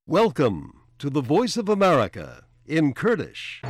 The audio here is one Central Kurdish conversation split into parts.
Welcome to the Voice of America in Kurdish.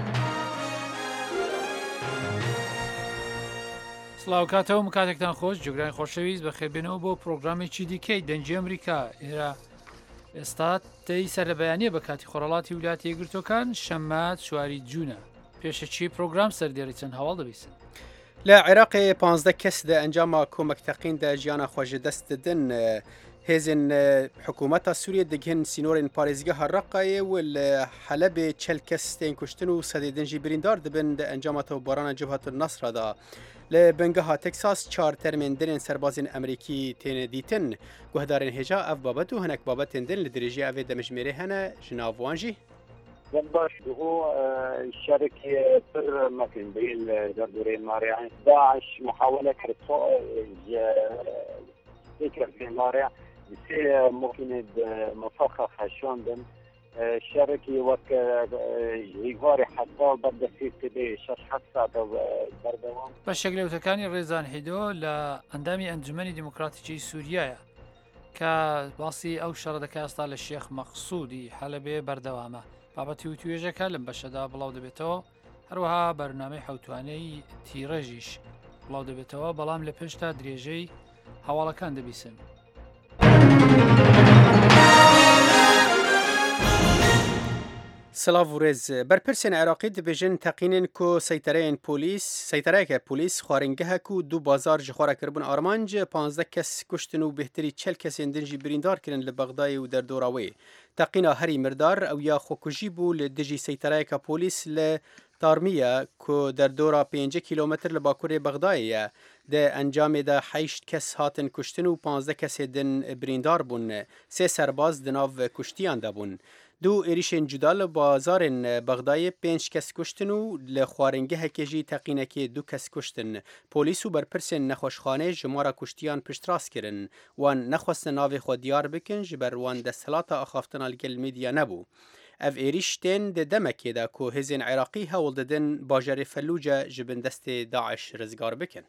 سلااوکاتەوە مکاتێکتان خۆش جوگرانی خۆشەویست بە خێبێنەوە بۆ پرۆگرامی دیکەی دەنجی ئەمریکا ئێستا تی سەر لە بەیانیە بە کاتی خۆڕەڵاتی ویلایەتە یەکگرتووەکان شەممە چواری جوونە پێشەچی پرۆگرام سەردێڕی چەند هەواڵ دەبیستن لە عێراقی 15 کەس دە ئەنجاما کۆمەکتەقیندا ژیانە خۆشە دەست دەدن هێزن حکوومەتە سووریە دەگهن سینۆرên پارێزگەها ڕقایە و لە حەلەبێ چەل کەس تێن کوشتن و سەدێدنجی بریندار دەبن دە ئەنجامەتەوە بارانە جبهەت النەسرەدا لە بنگەها تەکساس 4 تەرمێندنên سەربازên ئەمریکی تێنە دیتن گوهدارên هێژا ئەف بابەت و هەنێک بابەتên din li dirêjî evê demijmêrê hene ji nav wan jî باش هو شاركي بر مكان بين دردوري ماريا داعش محاولة إرساء فكرة في ماريا بس ممكن مفاخة خشوندن شاركي وك جيغاري حتى بدأ في تبي شش حتى بردوام بەشێک لەوتەکانی ڕێزان هیدۆ لە ئەندامی ئەنجومەنی دیموکراتیکی سووریایە کە باسی ئەو شەڕ دەکات ئێستا لە شێخ مەقسوودی حەلەبێ بەردەوامە بابەتی و توێژەکە لەم بەشەدا بڵاو دەبێتەوە هەروەها بەرنامەی حوتوانەی تیڕەژیش بڵاو دەبێتەوە بەڵام لە پێشتا درێژەی هەواڵەکان دەبیسن. سلااو و ڕێز بەرپرسێن عێراقی دەبێژن تەقینên ku سەیتەرەیەکە پۆلیس خواردنگەهەک و دوو بازار ji xwarekiribûn armanc 15 kes kuştin û bêhtirî 40 kesên din jî birîndar kirin li Bexdayê û derdora wê. Teqîna herî mirdar ew ya xwekujî bû li dijî seytereyeka polîs li Tarmiye ku derdora 5 kilometr li bakurê Bexdayê ye de encamê de 8 kes hatin kuştin û 15 kesê din birîndar bûn. Sê serbaz di nav kuştiyan de bûn. دو êrişên cuda li bazarên Bexdayê 5 kes kuştin û li xwaringehekê jî teqînekê 2 kes kuştin. Polîs û berpirsên nexweşxanê ji mara kuştiyan piştrast kirin. Wan nexwestin navê xwe diyar bikin ji ber wan desthelata axaftina li gel medya nebû. Ev êriş tên di demekê de ku hêzên Iraqî hewl didin bajarê Felluce ji bin destê Daeş rizgar bikin.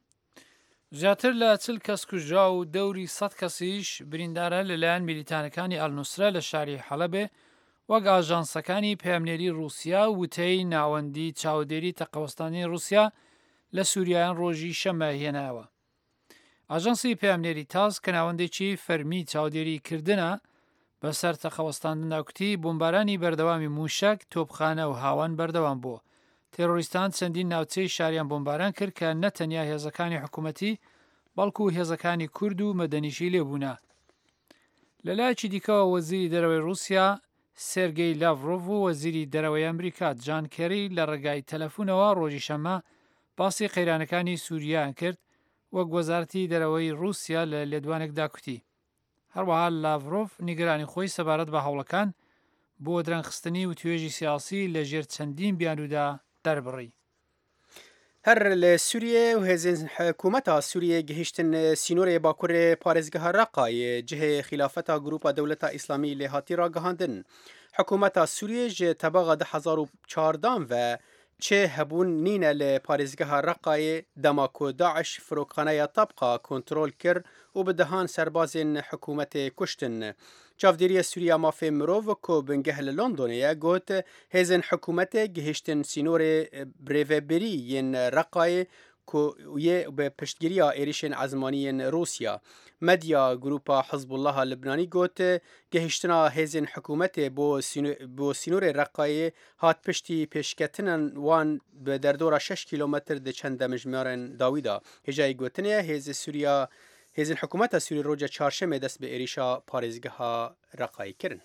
زیاتر لە 40 کەس کوژرا و دەوری 100 کەسیش بریندارە لەلایەن میلیتانەکانی ئەلنوسرە لە شاری حەلەبێ وەک ئاژانسەکانی پەیامنێری رووسیا وتەی ناوەندی چاودێری تەقەوەستانی رووسیا لە سووریایان ڕۆژی شەمە هێناوە. ئاژانسی پەیامنێری تاس کە ناوەندێکی فەرمی چاودێری کردنە بەسەر تەقەوەستاندندا کوتی بۆمبارانی بەردەوامی موشک تۆپخانە و هاوان بەردەوام بووە. تێرۆریستان چەندین ناوچەی شاریان بۆمباران کرد کە نەتەنیا هێزەکانی حکوومەتی بەڵکو و هێزەکانی کورد و مەدەنیشی لێبوونە. لەلایەکی دیکەوە وەزیری دەرەوەی رووسیا سێرگەی لاڤڕۆڤ و وەزیری دەرەوەی ئەمریکا جان کێری لە ڕێگای تەلەفۆنەوە ڕۆژی شەمە باسی قەیرانەکانی سووریایان کرد وەک وەزارەتی دەرەوەی رووسیا لە لێدوانێکدا کوتی. هەروەها لاڤڕۆڤ نیگەرانی خۆی سەبارەت بە هەوڵەکان بۆ درەنگخستنی و توێژی سیاسی لە ژێر چەندین بیانودا دەربڕی. هەر لە سووریێ و هێزن حکوومەتە سووریە گەهیشتن سینۆرê باkurê parêzgeha Reqayê cihê xîlafeta grûpa dewleta îslamî lê hatî ragihandin. Hikûmeta Sûriyê ji tebaxa 2014 ve çê hebûn nîne li parêzgeha Reqayê dema ku Daeş firokxaneya Tabqa kontrol kir û bi dehan serbazên hikûmetê kuştin. Çavdêriya Sûriya mafê mirov ku bingeh li Londonê ye got hêzên hikûmetê gihîştin sînorê birêveberî yên Reqayê ku yê bi piştgiriya êrişên ezmaniyên Rûsya. Medya grûpa Hizbullaha Libnanî got gihîştina hêzên hikûmetê bo sînorê Reqayê hat piştî pêşketinan wan bi derdora 6 kilometr di çend demijmarên dawî da. Hêjayê gotinê hêzê Sûriya hêzên hikûmeta Sûrî roja çarşemê dest bi êrişa parêzgeha Reqayê kirin.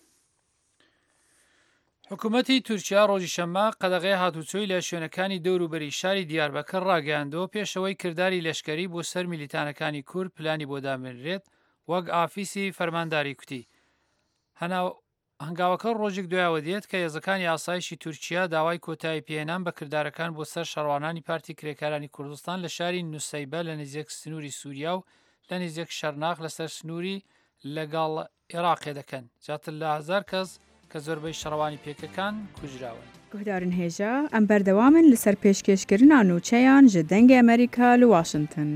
حکوومەتی تورکیا ڕۆژی شەممە قەدەغەی هاتوچۆی لە شوێنەکانی دەوروبەری شاری دیاربەکر ڕاگەیاندەوە پێشەوەی کردداری لەشکری بۆ سەر میلیتانەکانی کورد پلانی بۆ دامێنرێت وەک ئافیسی فەرمانداری کوتی. هەنگاوەکە ڕۆژێک دوایەوە دێت کە هێزەکانی ئاسایشی تورکیا داوای کۆتایی پێهێنان بە کردارەکان بۆ سەر شەڕوانانی پارتی کرێکارانی کوردستان لە شاری نووسەیبە لە نزیک سنووری سووریا و لە نزیک شەرناغ لەسەر سنووری لەگەڵ عێراقێ دەکەن. جاتر لە 1000 کەس کە زۆربەی شەڕەوانی پێکەکان کوژراون. گوهدارن هێژا ئەم بەردەوامن لەسەر پێشکەشکردنا نوچەیان ji dengê ئەمریکا li Washington.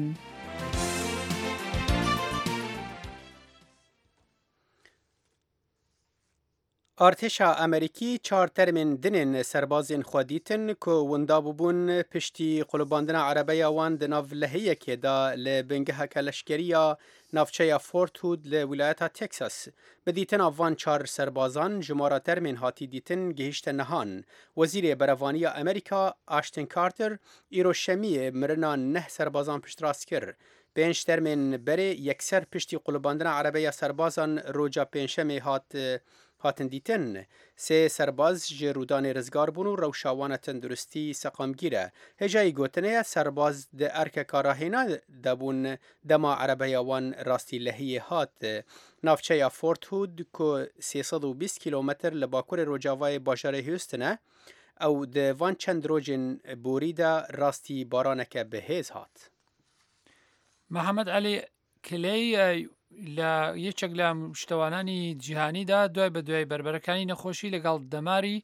ارتشا امریکی 4 ترمین دنین سربازین خودیتن که وندا ببون پشتی قلوباندن عربی وان دناف لحیه که دا لبنگه کلشگریا نافچه فورت هود لولایت تکساس. بدیتن آوان 4 سربازان جمارا ترمین هاتی دیتن گهشت نهان. وزیر بروانی امریکا آشتن کارتر ایرو شمیه مرنا 9 سربازان پشت راست کرد. 5 ترمین بره یکسر پشتی قلوباندن عربی سربازان روجا پنجشنبه هاتن دیتن. 3 سرباز جرودان رزگار بون و روشاوان تندرستی سقامگیره. هجای گوتنه سرباز ده ارک کاراهینا دبون دما عربی وان راستی لحیه هات. نافچه فورت هود که 320 کیلومتر لباکور روجاوای باشار هیوستنه او ده وان چند روجن بوریده راستی بارانک به هیز هات. محەممەد علی کلەی لە یەکێک لە شتەوانانی جیهانیدا دوای بە دوای بربەرەکانی نەخۆشی لەگەڵ دەماری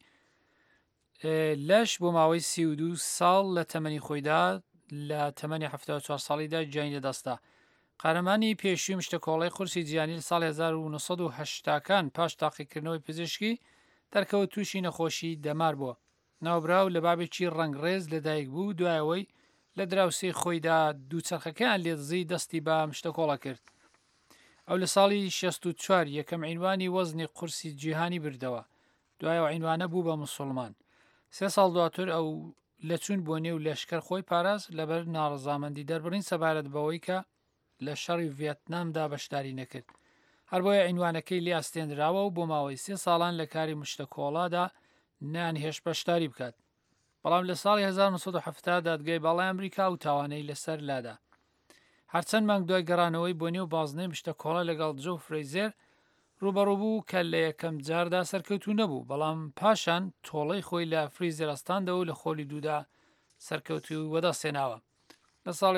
لەش بۆ ماوەی 32 ساڵ لە تەمەنی خۆیدا لە تەمەنی 74 ساڵیدا گیانی لەدەستا. قارەمانی پێشووی مشتەکۆڵی قورسی جیهانی لە ساڵی 1980کان پاش تاقیکردنەوەی پزیشکی دەرکەوت تووشی نەخۆشی دەمار بووە. ناوبراو لە بابێکی ڕەنگڕێز لەدایک بوو دوایەوەی لە دراوسێ خۆیدا دووچەرخەکەیان لێدزی دەستی بە مشتەکۆڵە کرد. ئەو لە ساڵی 64 یەکەم عینوانی وەزنی قورسی جیهانی بردەوە. دوایەوە عینوانە بوو بە موسڵمان. 3 ساڵ دواتر ئەو لە چوون بۆ نێو لەشکەر خۆی پاراست لەبەر ناڕەزامەندی دەربڕین سەبارەت بەوەی کە لە شەڕی ڤێتنامدا بەشداری نەکرد. هەر بۆیە عینوانەکەی لێ ئاستێنراوە و بۆ ماوەی 3 ساڵان لە کاری مشتەکۆڵادا نانهێش بەشداری بکات. بەڵام لە ساڵی 1970 دادگای باڵای ئەمریکا و تاوانەی لەسەر لادا. هەرچەند مانگ دوای گەڕانەوەی بۆ نێو بازنەی مشتەکۆڵە لەگەڵ جۆ فرەیزێر ڕوبەڕوو بوو کە لە یەکەم جاردا سەرکەوتوو نەبوو، بەڵام پاشان تۆڵەی خۆی لە فریزێرستاندەوە و لە خۆلی دوودا سەرکەوتوی وەدەستێناوە. لە ساڵی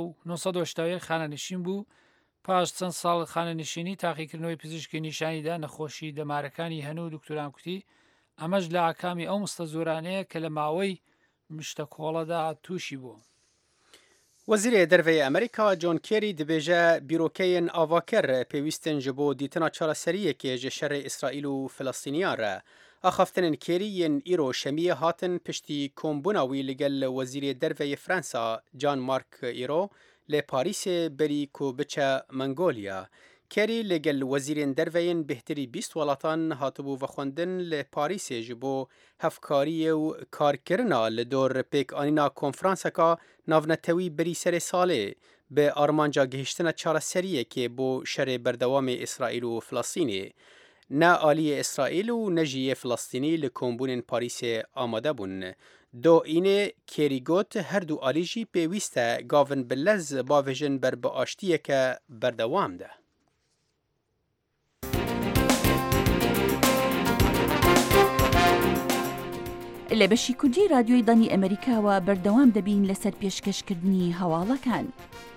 1970 خانەنشین بوو. پاش چەند ساڵ خانەنشینی تاقیکردنەوەی پزیشکی نیشانیدا نەخۆشی دەمارەکانی هەنوو دکتۆران کوتی ئەمەش لە ئاکامی ئەو مستە زۆرانەیە کە لە ماوەی مشتەکۆڵەدا تووشی بوو. وزیر دەرەوەی ئەمریکا جۆن کێری دەبێژە بیرۆکەیەن ئاواکەر پێویستن ji بۆ دیتنا چارەسەریەکێ ji şerê ئیسرائیل و فلەستینیان re. ئاخافتنên کێری yên îro şemiyê hatin piştî kombûna wî li gel wezîrê derveyê Fransa Jean Marc îro lê Parîsê berî ku biçe Mongolya. کێری لەگەل وەزیرên derveyên bêhtirî 20 welatan hatibû vexwendin li Parîsê ji bo hevkariyê û karkirina li dor pêkanîna konferanseka navnetewî berî serê salê bi armanca gihîştina çareseriyekê bo şerê berdewamê İsraîl û Filastînê. Ne aliyê İsraîl û ne jî yê Filastînî li kombûnên Parîsê amade bûn. Doînê Kêrî got her du alî jî pêwîst e gavin bi lez bavêjin ber bi aştiyeke berdewam de. لە بەشی کوردی رادیۆی دانی ئەمریکاوە بەردەوام دەبین لەسەر پێشکەشکردنی هەواڵەکان.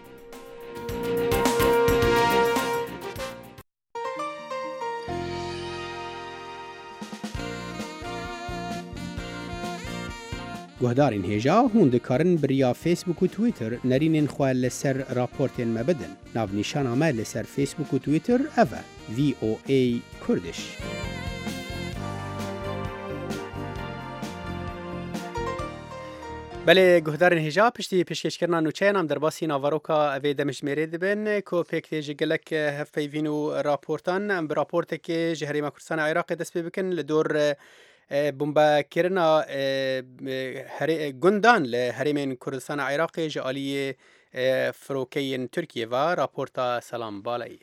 گوهدارین هێژا هون dikarin biriya Facebook û Twitter nerînên xwe li ser raportên me bidin. Navnîşana me li ser Facebook û Twitter ev e VOA Kurdish. بله گهدارن هجا پشتی پشکشکرنا نوچین هم در باسی ناواروکا اوی دمجمری دبن کو پکتی جگلک هفپیوین و راپورتان ام براپورت که جهریم کردستان عراق دست بکن لدور بمبا کرنا گندان لحریم کردستان عراق جالی فروکین ترکیه و راپورتا سلام بالایی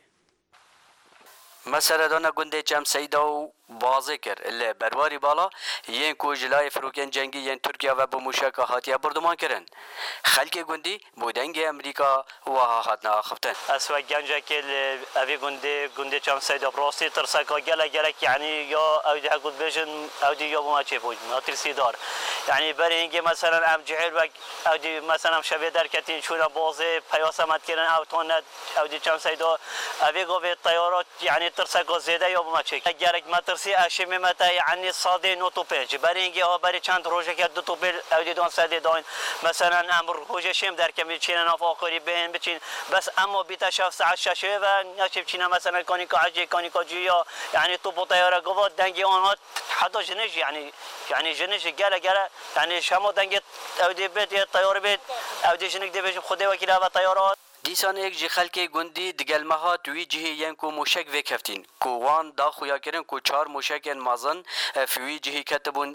مسئله دانا گنده جم سیدا و بازه کرد اللي برواری بالا ین کو جلای فروکن جنگی ین ترکیه و بموشک هاتیه بردمان کرن خلک گندی بودنگ امریکا و هاتنا خفتن اسوا گنجه که اوی گنده جم سیدا براستی ترسکا گلک يعني يا اودي حقود بيجن اودي يا ما چه بود ما ترسي دار يعني برينجي مثلا ام جهل وك او دي مثلا شبه دركتين شونا بوزي بيوسمت كرن او توند او دي كم سيدو ابيغو في الطيارات يعني ترسكو زياده يوم ما تشيك جارك ما ترسي اشمي متى يعني صادي نوتو بيج برينجي او بري چند روزه که دو تو او دي دون سدي دون مثلا امر روزه شم در كم چين نافاقري بين بچين بس اما بيتشاف ساعه شاشه و نشف چين مثلا كونيكا عجي كونيكا جيا يعني تو طياره قبض دنگي اونها حدا جنش يعني جنش قال يعني شمو دنگي او دي بيت الطياره بيت او دي جنك دي بيش خدي وكيلا و طيارات دیسان ایک جی خلک گندی دگل مها توی جهی ین کو موشک وکفتین کو وان دا خویا کرن کو 4 موشک مازن فوی جهی کتبون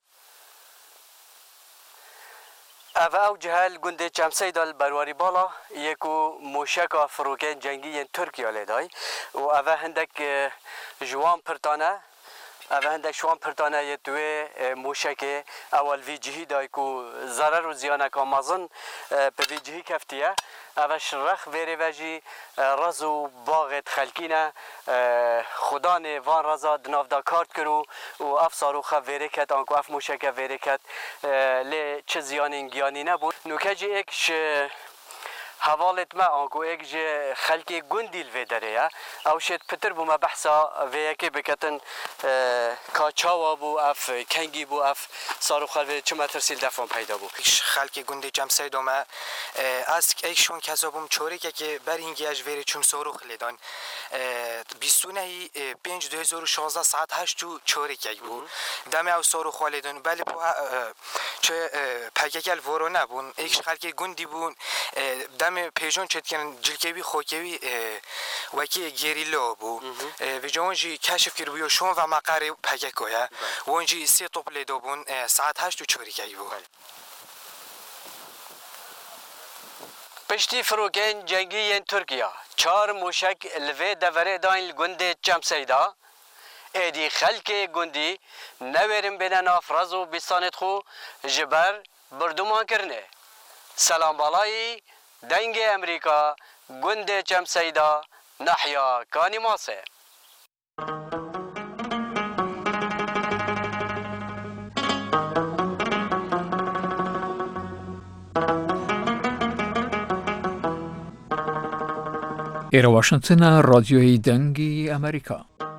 او جهل گنده چمسی دال برواری بالا یکو موشک فروکن جنگی ین ترکیه لیدای و او هندک جوان پرتانه او هندک شوان پرتانه یه توی موشک اول وی جهی دای کو ضرر و زیانه که مازن به وی جهی کفتیه اوش رخ ویری وجی رزو باغت خلکینه خدان وان رزا دنافدا کارت کرو و اف صاروخ ویری کت آنکو اف موشک ویری کت لی چه زیانی گیانی نبود نوکجی ایکش حوالت ما آنکو ایک جه خلکی گندیل وی داره او شد پتر بو ما بحثا وی که بکتن کاچاوا بو اف کنگی بو اف صاروخ وی چه مترسیل دفعون پیدا بو خلکی گندی جمسای دوما از ایشون کذابم چوری که بر اینگی اج ویری چون صاروخ لیدان 2016 ساعت 8 چوری که بو دم او صاروخ لیدان بله بو چه پاکیکل ورونه بون ایک خلکی گندی بون دم پیجون چتکن جلکوی خوکوی وکی گریلا بو و جونجی کشف کرد بیو شون و مقر پاکیکویا وونجی سی توپ لیدو بون ساعت 8 چوری که بو پشتی فروکن جنگی ین ترکیه 4 موشک لوی دوره داین گنده چمسیدا ایدی خلک گندی نویرم بینن افراز و بیستانت خو جبر بردومان کرنه سلام بالایی دنگ امریکا گنده چمسیدا نحیا کانی ماسه ئێرە واشنگتنە ڕادیۆی دەنگی ئەمریکا.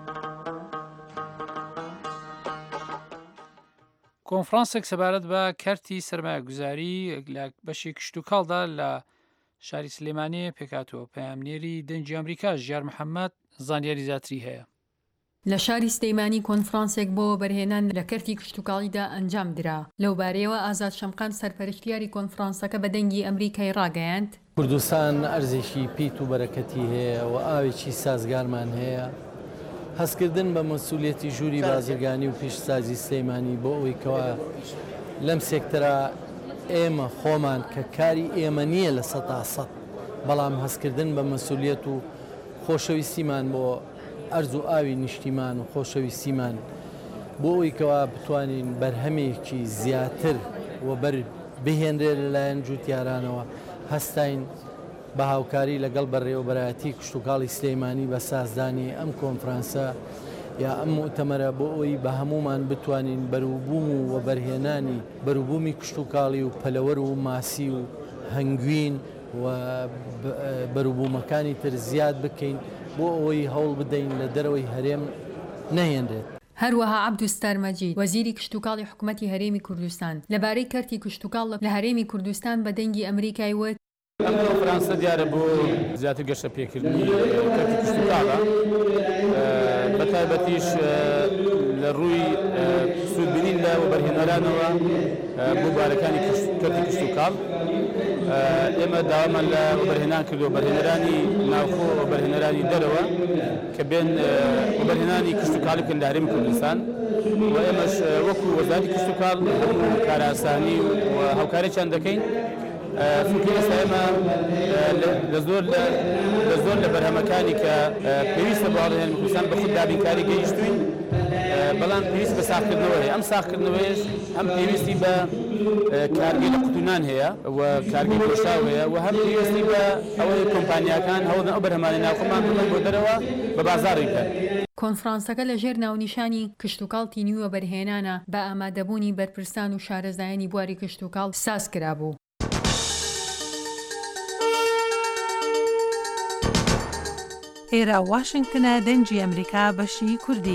کۆنفرانسێک سەبارەت بە کەرتی سەرمایەگوزاری لە بەشی کشتوکاڵدا لە شاری سلێمانێ پێکاتوە. پەیامنێری دەنگی ئەمریکا ژیار محەممەد زانیاری زیاتری هەیە. لە شاری سلەیمانی کۆنفرانسێک بۆ بەرهێنان لە کەرتی کشتوکاڵیدا ئەنجام درا. لەو بارەیەوە ئازاد شەمقان سەرپەرشتیاری کۆنفرانسەکە بە دەنگی ئەمریکای ڕاگەیاند کوردستان ئەرزێکی پیت و بەرەکەتی هەیە و ئاوێکی سازگارمان هەیە. هەستکردن بە مەسئولیەتی ژووری بازرگانی و پیشسازی سلەیمانی بۆ ئەوەی کەوا لەم سێکتەرە ئێمە خۆمان کە کاری ئێمە نییە لە 100%، بەڵام هەستکردن بە مەسئولیەت و خۆشەویستیمان بۆ ئەرز و ئاوی نیشتیمان و خۆشەویستیمان بۆ ئەوەی کەوا بتوانین بەرهەمێکی زیاتر و بەر بهێنرێ لەلایەن جوتیارانەوە هەستاین بە هاوکاری لەگەڵ بەڕێوەبەرایەتی کشتوکاڵی سلەیمانی بە سازدانی ئەم کۆنفرانسە یا ئەم مؤتەمەرە بۆ ئەوەی بە هەمومان بتوانین بەروبووم و بەرهێنانی بەروبوومی کشتوکاڵی و پەلەوەر و ماسی و هەنگوین و بەروبوومەکانی تر زیاد بکەین بۆ ئەوەی هەوڵ بدەین لە دەرەوەی هەرێم نەهێنرێت. هەروەها عەبدوستار مەجید وەزیری کشتوکاڵی حکوومەتی هەرێمی کوردستان لەبارەی کەرتی کشتوکاڵ لە هەرێمی کوردستان بە دەنگی ئەمریکای وت ئەم کۆنفرانسە دیارە بۆ زیاتر گەشە پێکردنی کەرتی کشتوکاڵە بە تایبەتیش لە ڕووی سوودبینین لە وەبەرهێنەرانەوە بۆ بارەکانی کەرتی کشتوکاڵ. ئێمە داوامان لە وەبەرهێنان کردو وەبەرهێنەرانی ناوخۆ وەبەرهێنەرانی دەرەوە کە بێن وەبەرهێنانی کشتوکاڵی بکەن لە هەرێمی کوردستان و ئێمەش وەکو وەزارەتی کشتوکاڵ کاراسانی و هاوکاریان دەکەین. فکر ئێستا ئێمە لە زۆر لە بەرهەمەکانی کە پێویستە بۆ هەڵهێنانی کوردستان بە خود دابینکاری گەیشتوین، بەڵام پێویست بە ساختکردنەوە هەیە. ئەم ساختکردنەوەیش هەم پێویستی بە کارگەی لە قوتونان هەیە و کارگەی گۆشتاو هەیە و هەم پێویستی بە ئەوەی کۆمپانیاکان هەوڵدەن ئەو بەرهەمانی ناوخۆمان بڵێن بۆ دەرەوە بە بازاڕی بکەن. کۆنفرانسەکە لە ژێر ناونیشانی کشتتوکاڵی نیوە بەرهێنانە بە ئامادەبوونی بەرپرسان و شارەزایانی بواری کشتتوکاڵ ساز کرابوو. ئێرە واشنگتنە دەنجی ئەمریکا بەشی کوردی.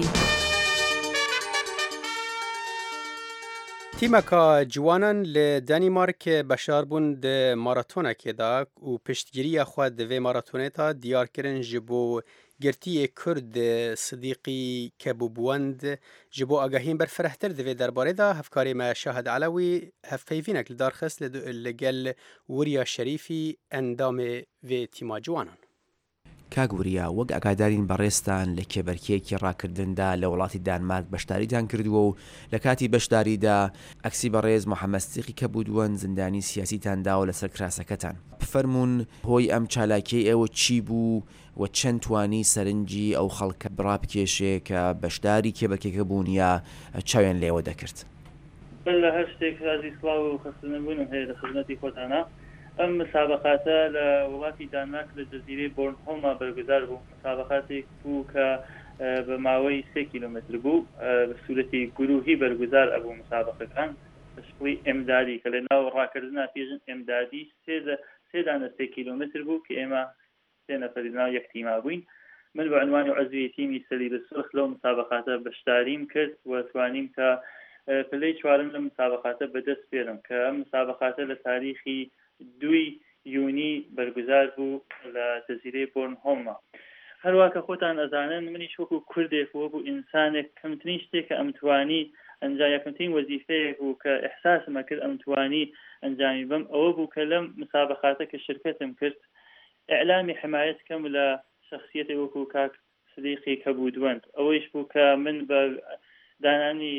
تیمەکە جوانان لە دانیمارک بەشار بوون د ماراتۆنێکێدا و پشتگیریە خوا divê maratonê ta diyarkirin ji bo girtiyê Kurd Sidîqî Kebûbwend ji bo agahîn berfirehtir divê derbarê da hevkarê me Şahed Elewî hevpeyvînek li darxist li gel Wiriya Şerîfî endamê vê tîma ciwanan. کاگوریا وەک ئاگادارین بەڕێستان لە کێبەرکەیەکی ڕاکردندا لە وڵاتی دانمارک بەشداریتان کردووە و لە کاتی بەشداریدا ئەکسی بەڕێز محەممەد سیدیقی کەبودوەن زیندانی سیاسیتانداوە لەسەر کراسەکەتان بفەرمونون هۆی ئەم چالاکیی ئێوە چی بوو و چەند توانی سەرنجی ئەو خەڵکە بڕابکێشێ کە بەشداری کێبەرکێکە بوون یا چاوێن لێوە دەکرد. لە هەر شتێک ئازیز سڵاو و خەستنەبوونم هەیە لە خزمەتی خۆتانە. ئەم مسابقاتە لە وڵاتی دانمارک لە جەزیرەی بۆرنهۆڵما بەرگوزار بوو. مسابقاتێک بوو کە بە ماوەی 3 کیلومتر بوو بە سوورەتی گروهی بەرگوزار ئەبوو مسابقەکان بەشکڵی ئێمدادی کە لە ناو ڕاکردنا پێژن ئێمدادی سێدانە 3 کیلومتر بوو کە ئێمە 3 نەفەری ناو یەک تیما بووین. من بە عنوانی عەزوی تیمی سەلیب سورخ لەو مسابقاتە بەشداریم کرد و توانیم کە پلەی چوارم لە مسابقاتە بەدەست پێرم کە ئەم مسابقاتە لە تاریخی 2 یونی بەرگوزار بوو لە جەزیرەی بۆرنهۆڵما. هەروواکە خۆتان ئەزانن منیش وەکو کوردێک وەکو ئینسانێک کەمترین شتێک کە ئەمتوانی ئەنجام یەکەمترین وەزیفەیەک بوو کە ئیحساسمە کرد ئەمتوانی ئەنجامی بم ئەوە بوو کە لەم مسابقاتە کە شرکەتم کرد ئیعلامی حمایەت کەم لە شخصیەتی وەکو کاک سیدیقی کەبودوەند ئەوەیش بوو کە من بە دانانی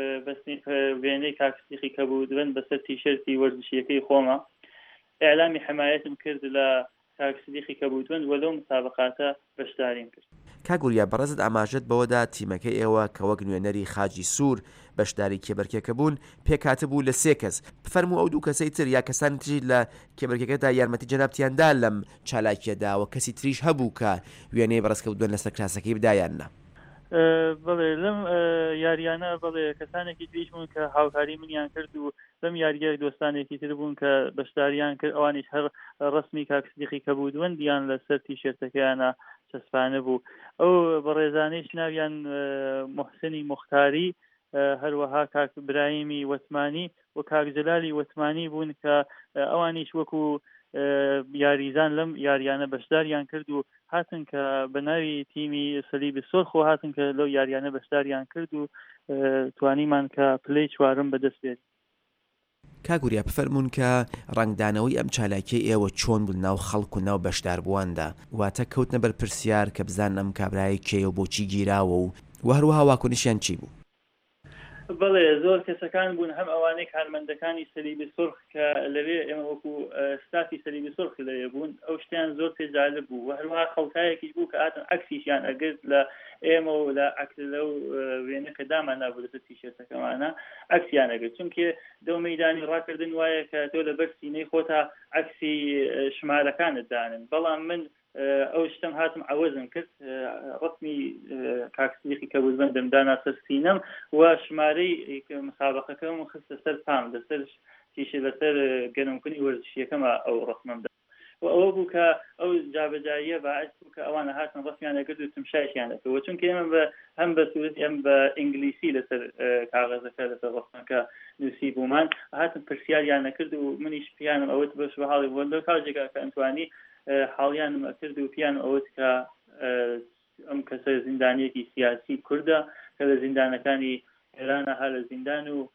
وێنەی کاک سیدیقی کەبودوەند بەسەر تیشەرتی وەرزشیەکەی خۆمە ئیعلامی حمایەتم کرد لە کاک سیدیقی کەبودوەند وەلەو مسابقاتە بەشداریم کرد. کاگوریا بەڕێزت ئاماژەت بەوەدا تیمەکەی ئێوە کە وەک نوێنەری خاجی سوور بەشداری کێبەرکێکە بوون پێکاتبوو لە 3 کەس بفەرموو ئەو 2 کەسەی تر یا کەسانی تری لە کێبەرکێکەدا یارمەتی جەنابتیاندا لەم چالاکیەدا و کەسی تریش هەبوو کە وێنەی بەڕێزکەوتووە لەسەر کراسەکەی بدایاننا. بەڵێ لەم یاریانە بەڵێ کەسانێکی تریش بوون کە هاوکاری منیان کرد و لەم یاریە دۆستانێکی تر بوون کە بەشداریان کرد ئەوانیش هەر ڕسمی کاک سیدیقی کەبودوەندیان لەسەر تیشێرتەکەیانە چەسپانە بوو. ئەو بەڕێزانەیش ناویان محسنی مختاری هەروەها کاک برایمی وەتمانی و کاک جەلالی وەتمانی بوون کە ئەوانیش وەکو یاریزان لەم یاریانە بەشداریان کرد و هاتن کە بە ناوی تیمی سەلیب سۆرخۆ هاتن کە لەو یاریانە بەشداریان کرد و توانیمان کە پلەی چوارم بەدەست بێت. کاگوریا بفەرمونون کە ڕنگدانەوەی ئەم چالاکی ئێوە چۆن بوو ناو خەڵک و ناو بەشداربوواندا واتە کەوتنە بەر پرسیار کە بزان ئەم کابرای کێیە و بۆچی گیراوە و هەروەها واکۆنیشیان چی بوو؟ بەڵێ زۆر کەسەکان بوون هەم ئەوانەی کارمەندەکانی سەلیبی سورخ کە لەوێ ئێمە وەکو ستافی سەلیبی سورخ لەوێ بوون ئەو شتیان زۆر پێجالب بوو و هەروەها خەوتایەکی بوو کە ئاتن عەکسیشیان ئەگرت لە ئێمە و لە عەکس لەو وێنە کە دامان نابوو لەسەر تیشێرتەکەمانە عەکسیان ئەگرت چونکە دەو مەیدانی ڕاکردن وایە کە تۆ لەبەر سینەی خۆتا عەکسی شمارەکانت دانن بەڵام من ئەو شتم هاتم عوەزم کرد ڕسمی کاک سیدیقی کەبودوەندم دانا سەر سینەم و شمارەی مسابقەکەم خستە سەر پام لەسەر تیشە لەسەر گەنمکردنی وەرزشیەکەمە ئەو ڕسمەمدا و ئەوە بوو کە ئەو جابەجاییە باعث بوو کە ئەوانە هاتن ڕسمیان ئەگرت و تمشایشیان دەکەوە چونکە ئێمە هەم بە سوورەتی ئەم بە ئینگلیسی لەسەر کاغەزەکە لەسەر ڕسمەکە نووسی بوومان هاتن پرسیاریان نەکرد و منیش پیانم ئەوەت بەش بە حاڵی بوون لەو کاژێکا کە ئەتوانی حاڵیانم ئەکرد و پیان ئەوەت کە ئەم کەسە زیندانیەکی سیاسی کوردە کە لە زیندانەکانی ئێرانە هە لە زیندان و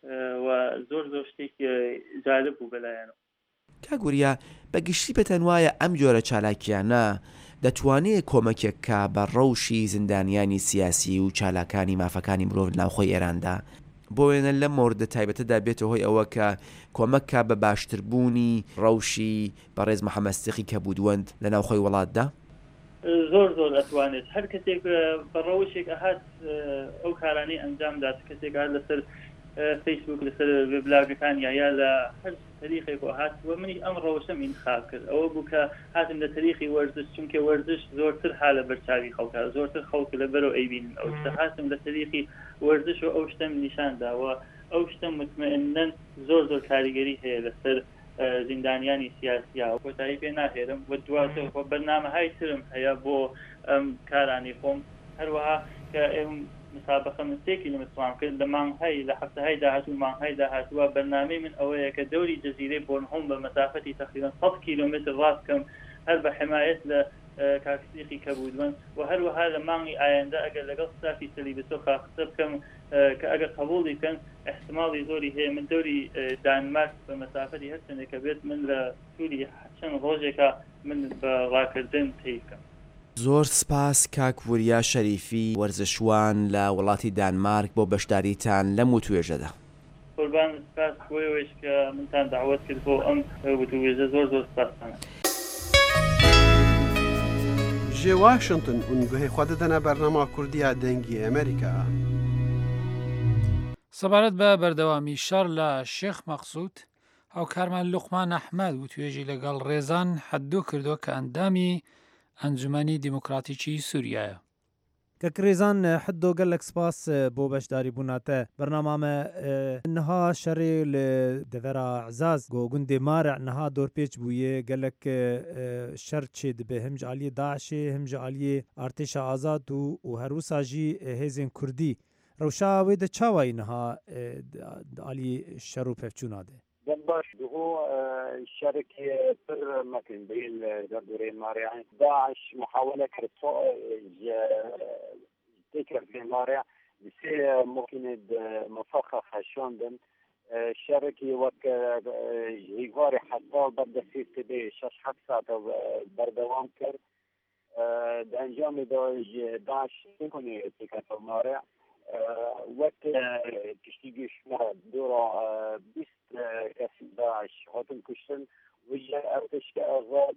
زۆر شتێکی جالب بوو بەلایەنەوە. کاگوریا بەگشتی پێتەن وایە ئەم جۆرە چالاکیانە دەتوانێت کۆمەکێک کا بە ڕەوشی زیندانیانی سیاسی و چالاکانی مافەکانی مرۆڤ ناوخۆی ئێراندا بۆ وێنە لەم مۆردە تایبەتەدا بێتە هۆی ئەوە کە کۆمەکە بە باشتربوونی ڕەوشی بەڕێز محەممەد سیدیقی کەبودوەند لە ناوخۆی وڵاتدا؟ زۆر ئەتوانێت هەر کەسێک بە ڕەوشێک ئەهات ئەو کارانەی ئەنجامدات کەسێک هات لەسەر فيسبوك لسر بلاغەکان یا لە هەر تاریخێک هاتووە منی ئەم ڕەوشە انتخاب کرد ئەوە بوو کە هاتم لە تاریخی وەرزش چونکە وەرزش زۆرتر حالە بەرچاوی خەڵکە زۆرتر خەڵک لەبەرەوە ئەیبینن ئەو شتە هاتم لە تاریخی وەرزش و ئەو شتەم نیشانداوە ئەو شتە مطمئنن زۆر کاریگەری هەیە لەسەر زیندانیانی سیاسیە کۆتایی پێ ناهێرم و دواتر بەرنامەهای ترم هەیە بۆ ئەم کارانی خۆم هەروەها کە مسابقە مستێکی لەمەسوان کرد لە مانگهای لە هەفتەهای داهاتوو مانگهای داهاتووە بەرنامەی من ئەوەیە کە دەوری جەزیرەی بۆرنهۆڵم بە مەسافەتی تقریبا 100 کیلومتر ڕاستکەم هەر بە حمایەت لە کاکسیقی کەبودوان و هەروەها لە مانگی ئایندە ئەگەر لەگەڵ ستافی تەلەڤیزیۆن قسە بکەم کە ئەگەر قبوڵی بکەن احتماڵی زۆری هەیە من دەوری دانمارک بە مەسافەتی هەر چەندێکە بێت من لە سووری چەند ڕۆژێکە من بە ڕاکردن پێی بکەم. زۆر سپاس کاک وریا شەریفی وەرزشوان لە وڵاتی دانمارک بۆ بەشداریتان لەم وتوێژەدا. قوربان سپاس بۆیەوەش کە منتان داوەت کرد بۆ ئەم وتوێژە زۆر سپاسانە. جێ واشنگتن اونگوهی خوا دەدەنە بەرنامە کوردیە دەنگی ئەمریکا. سەبارەت بە بەردەوامی شەڕ لە شێخ مەقسوود هاوکارمان لوقمان ئەحمەد وتوێژی لەگەڵ ڕێزان حەددوو کردو کە ئەندامی ئەنجومەنی دیموکراتیکی سووریایە. كريزان حدو قال لك سباس بو بشداري بوناته برنامه نها شري لدفرا عزاز جو گوندي مارع نها دور بيج بويه قال لك شر تشد بهم جاليه داعش هم جاليه ارتش آزاد وهروسا جي هيزن كردي روشا ويد تشاوي نها علي شرو بفچوناده باش هو شركة بر مكان بين دورين ماريا داعش محاولة كرتو تكر في ماريا بس ممكن مفخخ شوندن شركة وك يغاري حتى بدأ في تبي شش حتى بردوام كر انجام داعش يكون تكر في ماريا وقت تشتيجيش مع دورة بيست كاسي داعش هاتن كشتن ويا ارتش كأغاد